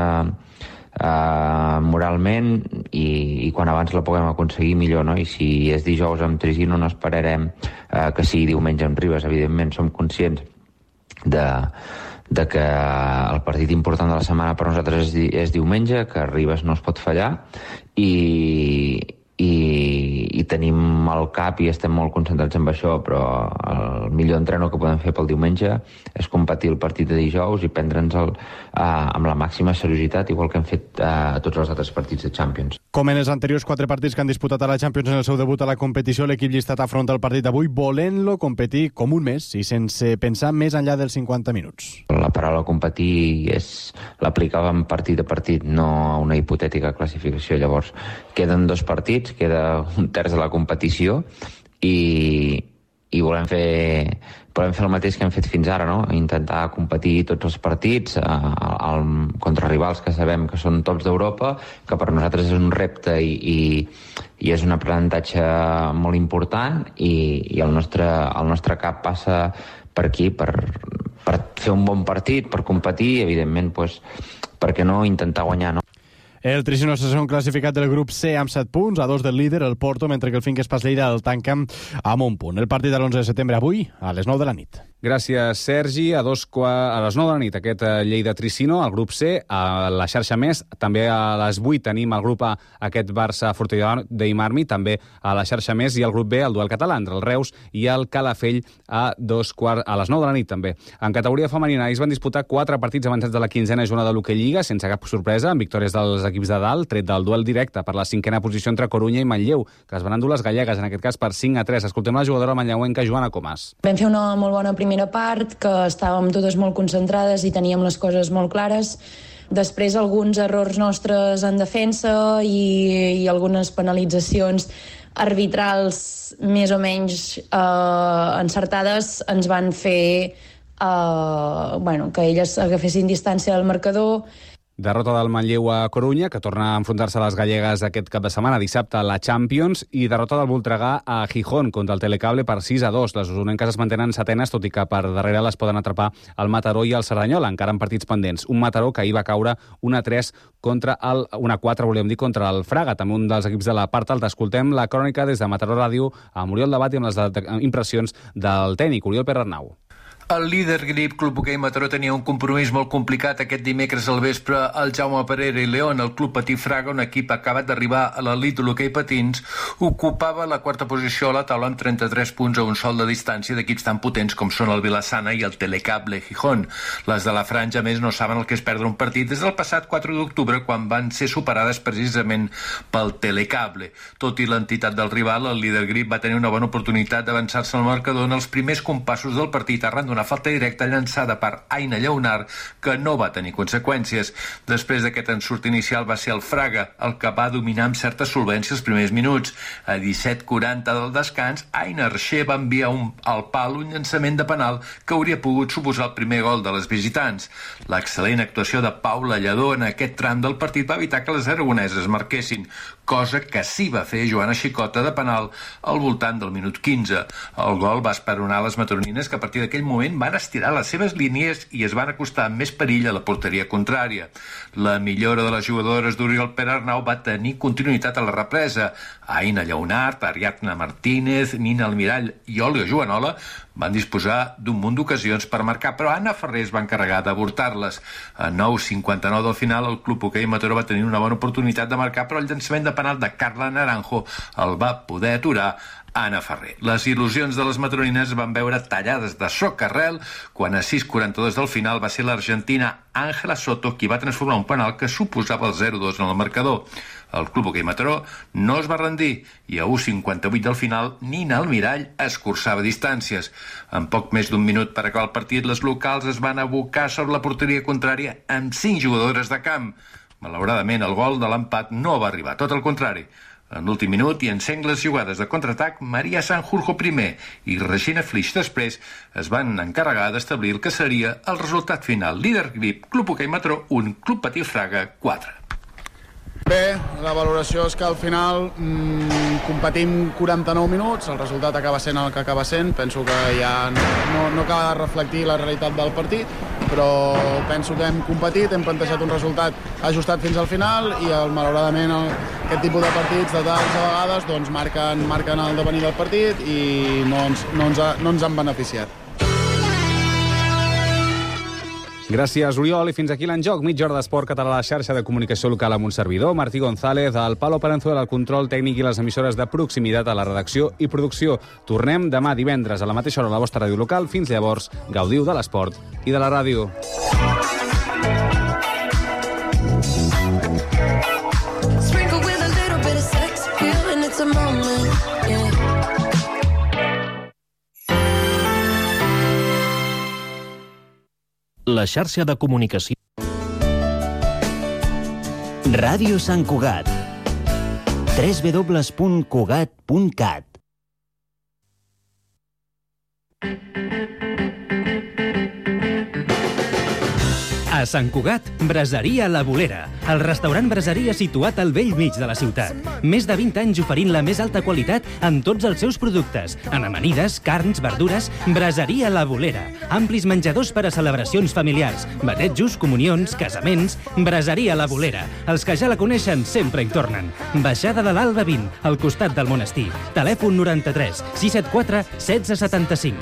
eh, moralment i, i quan abans la puguem aconseguir millor, no? I si és dijous amb Tricino no esperarem eh, que sigui diumenge amb Ribes. Evidentment som conscients de, de que el partit important de la setmana per nosaltres és, és diumenge, que Ribes no es pot fallar, i I, i tenim al cap i estem molt concentrats en això, però el millor entreno que podem fer pel diumenge és competir el partit de dijous i prendre'ns-el eh, amb la màxima seriositat, igual que hem fet eh, tots els altres partits de Champions. Com en els anteriors quatre partits que han disputat a la Champions en el seu debut a la competició, l'equip llistat afronta el partit d'avui volent-lo competir com un mes i sense pensar més enllà dels cinquanta minuts. La paraula competir és l'aplicàvem partit a partit, no a una hipotètica classificació. Llavors, queden dos partits, queda un terç de la competició i, i volem fer, volem fer el mateix que hem fet fins ara, no? Intentar competir tots els partits eh, el, contra rivals que sabem que són tops d'Europa, que per nosaltres és un repte i, i, i és un aprenentatge molt important, i, i el, nostre, el nostre cap passa per aquí, per, per fer un bon partit, per competir, i evidentment, pues, per què no intentar guanyar, no? El Tricino és un classificat del grup C amb set punts, a dos del líder, el Porto, mentre que el Finca Express Lleida el tanca amb un punt. El partit de l'onze de setembre avui, a les nou de la nit. Gràcies, Sergi. A, dos, a les nou de la nit, aquest Lleida-Tricino, al grup C, a la xarxa Més. També a les vuit tenim el grup A, aquest Barça-Forte de Marmi, també a la xarxa Més, i el grup B, el duel català entre el Reus i el Calafell, a, dos quart, a les nou de la nit, també. En categoria femenina, es van disputar quatre partits avançats de la quinzena jornada de l'Hockey Lliga, sense cap sorpresa, amb victòries dels equips de dalt, tret del duel directe per la cinquena posició entre Corunya i Manlleu, que es van endur les gallegues, en aquest cas per cinc a tres. Escoltem la jugadora manlleuenca Joana Comas. Vam fer una molt bona primera part, que estàvem totes molt concentrades i teníem les coses molt clares. Després, alguns errors nostres en defensa i, i algunes penalitzacions arbitrals més o menys eh, encertades ens van fer eh, bueno, que elles agafessin distància del marcador. Derrota del Manlleu a Corunya, que torna a enfrontar-se a les gallegues aquest cap de setmana, dissabte a la Champions, i derrota del Voltregà a Gijón contra el Telecable per sis a dos. Les usonenques es mantenen setenes, tot i que per darrere les poden atrapar el Mataró i el Cerdanyola, encara en partits pendents. Un Mataró que ahir va caure un a tres contra el... un a quatre, volíem dir, contra el Fraga, també un dels equips de la part alta. Escoltem la crònica des de Mataró Ràdio amb Oriol Debat i amb les impressions del tècnic, Oriol Perarnau. El líder grip Club Hoquei Mataró tenia un compromís molt complicat aquest dimecres al vespre al Jaume Pereira i León. El Club Patí Fraga, un equip acabat d'arribar a l'elit de l'hoquei patins, ocupava la quarta posició a la taula amb trenta-tres punts a un sol de distància d'equips tan potents com són el Vilassana i el Telecable Gijón. Les de la franja, més, no saben el que és perdre un partit des del passat quatre d'octubre, quan van ser superades precisament pel Telecable. Tot i l'entitat del rival, el líder grip va tenir una bona oportunitat d'avançar-se al marcador en els primers compassos del partit arran d'una una falta directa llançada per Aina Lleonard que no va tenir conseqüències. Després d'aquest ensurt inicial va ser el Fraga el que va dominar amb certa solvència els primers minuts. A disset quaranta del descans, Aina Arxer va enviar un, al pal un llançament de penal que hauria pogut suposar el primer gol de les visitants. L'excel·lent actuació de Paula Lledó en aquest tram del partit va evitar que les aragoneses marquessin, cosa que sí va fer Joana Xicota de penal al voltant del minut quinze. El gol va esperonar les mataronines, que a partir d'aquell moment van estirar les seves línies i es van acostar amb més perill a la porteria contrària. La millora de les jugadores d'Oriol Perarnau va tenir continuïtat a la represa. Aina Lleonard, Ariadna Martínez, Nina Almirall i Olga Joanola van disposar d'un munt d'ocasions per marcar, però Anna Ferrer es va encarregar d'avortar-les. A nou cinquanta-nou del final, el Club Hoquei Mataró va tenir una bona oportunitat de marcar, però el llançament de penal de Carla Naranjo el va poder aturar Anna Ferrer. Les il·lusions de les mataronines van veure tallades de socarrel quan a sis quaranta-dos del final va ser l'argentina Ángela Soto qui va transformar un penal que suposava el zero dos en el marcador. El Club Hoquei Mataró no es va rendir i a u cinquanta-vuit del final Nina Almirall escurçava distàncies. En poc més d'un minut per acabar el partit, les locals es van abocar sobre la porteria contrària amb cinc jugadores de camp. Malauradament, el gol de l'empat no va arribar, tot el contrari. En l'últim minut i en sengles jugades de contraatac, Maria Sanjurjo primer i Regina Flix després es van encarregar d'establir el que seria el resultat final. Líder grip, Club Hoquei Mataró un, Club Patí Fraga quatre. Bé, la valoració és que al final mmm, competim quaranta-nou minuts, el resultat acaba sent el que acaba sent, penso que ja no, no acaba de reflectir la realitat del partit, però penso que hem competit, hem plantejat un resultat ajustat fins al final i el, malauradament el, aquest tipus de partits, de talls a vegades, doncs marquen, marquen el devenir del partit i no ens, no ens, ha, no ens han beneficiat. Gràcies, Oriol. I fins aquí l'enjoc. Mitja hora d'esport català a la xarxa de comunicació local amb un servidor, Martí González, el Palo Parenzuela, el control tècnic i les emissores de proximitat a la redacció i producció. Tornem demà divendres a la mateixa hora a la vostra ràdio local. Fins llavors, gaudiu de l'esport i de la ràdio. La xarxa de comunicació. Ràdio Sant Cugat. w w w punt cugat punt cat. A Sant Cugat, Braseria La Bolera, el restaurant braseria situat al vell mig de la ciutat. Més de vint anys oferint la més alta qualitat en tots els seus productes. En amanides, carns, verdures, Braseria La Bolera. Amplis menjadors per a celebracions familiars, batejos, comunions, casaments. Braseria La Bolera. Els que ja la coneixen sempre hi tornen. Baixada de l'Alba vint, al costat del monestir. Telèfon noranta-tres sis set quatre setze setanta-cinc.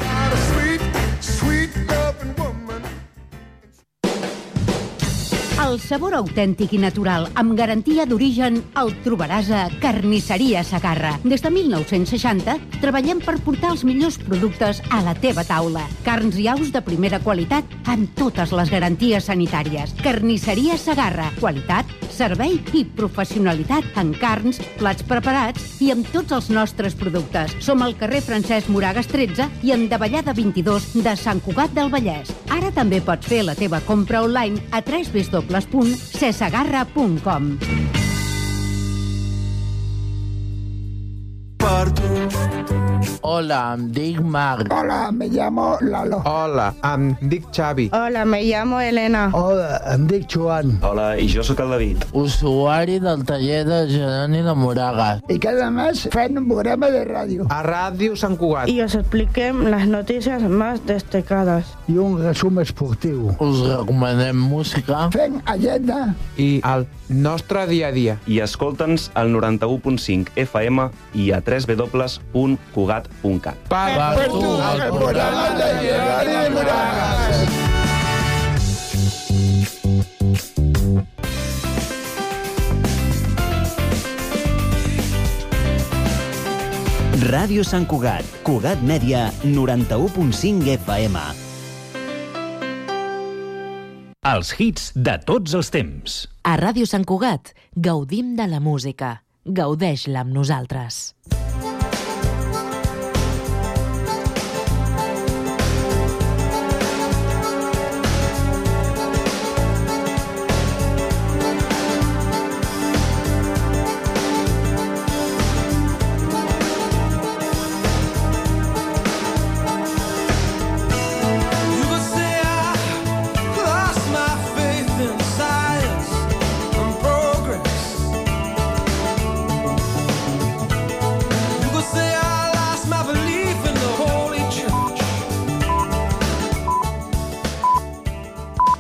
El sabor autèntic i natural, amb garantia d'origen, el trobaràs a Carnisseria Segarra. Des de mil nou-cents seixanta treballem per portar els millors productes a la teva taula. Carns i aus de primera qualitat amb totes les garanties sanitàries. Carnisseria Segarra. Qualitat, servei i professionalitat en carns, plats preparats i amb tots els nostres productes. Som al carrer Francesc Moragas tretze i en Davallada vint-i-dos de Sant Cugat del Vallès. Ara també pots fer la teva compra online a w w w punt cesegarra punt com. per tu. Hola, em dic Marc. Hola, me llamo Lalo. Hola, em dic Xavi. Hola, me llamo Elena. Hola, em dic Joan. Hola, i jo sóc el David. Usuari del taller de Geroni de Moragas. Y cada mes fan un programa de radio. A Ràdio Sant Cugat. Y os expliquem las noticias más destacadas. I un resum esportiu. Us recomanem música. Fem agenda. I el nostre dia a dia. I escolta'ns al noranta-u punt cinc F M i a w w w punt cugat punt cat. Per, per tu, el programa de Geroni de Moragas. Ràdio Sant Cugat, Cugat Mèdia, noranta-u punt cinc F M. Els hits de tots els temps. A Ràdio Sant Cugat gaudim de la música. Gaudeix-la amb nosaltres.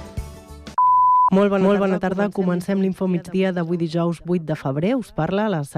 Molt bona, Molt bona tarda. Comencem l'Info Migdia d'avui dijous vuit de febrer. Us parla la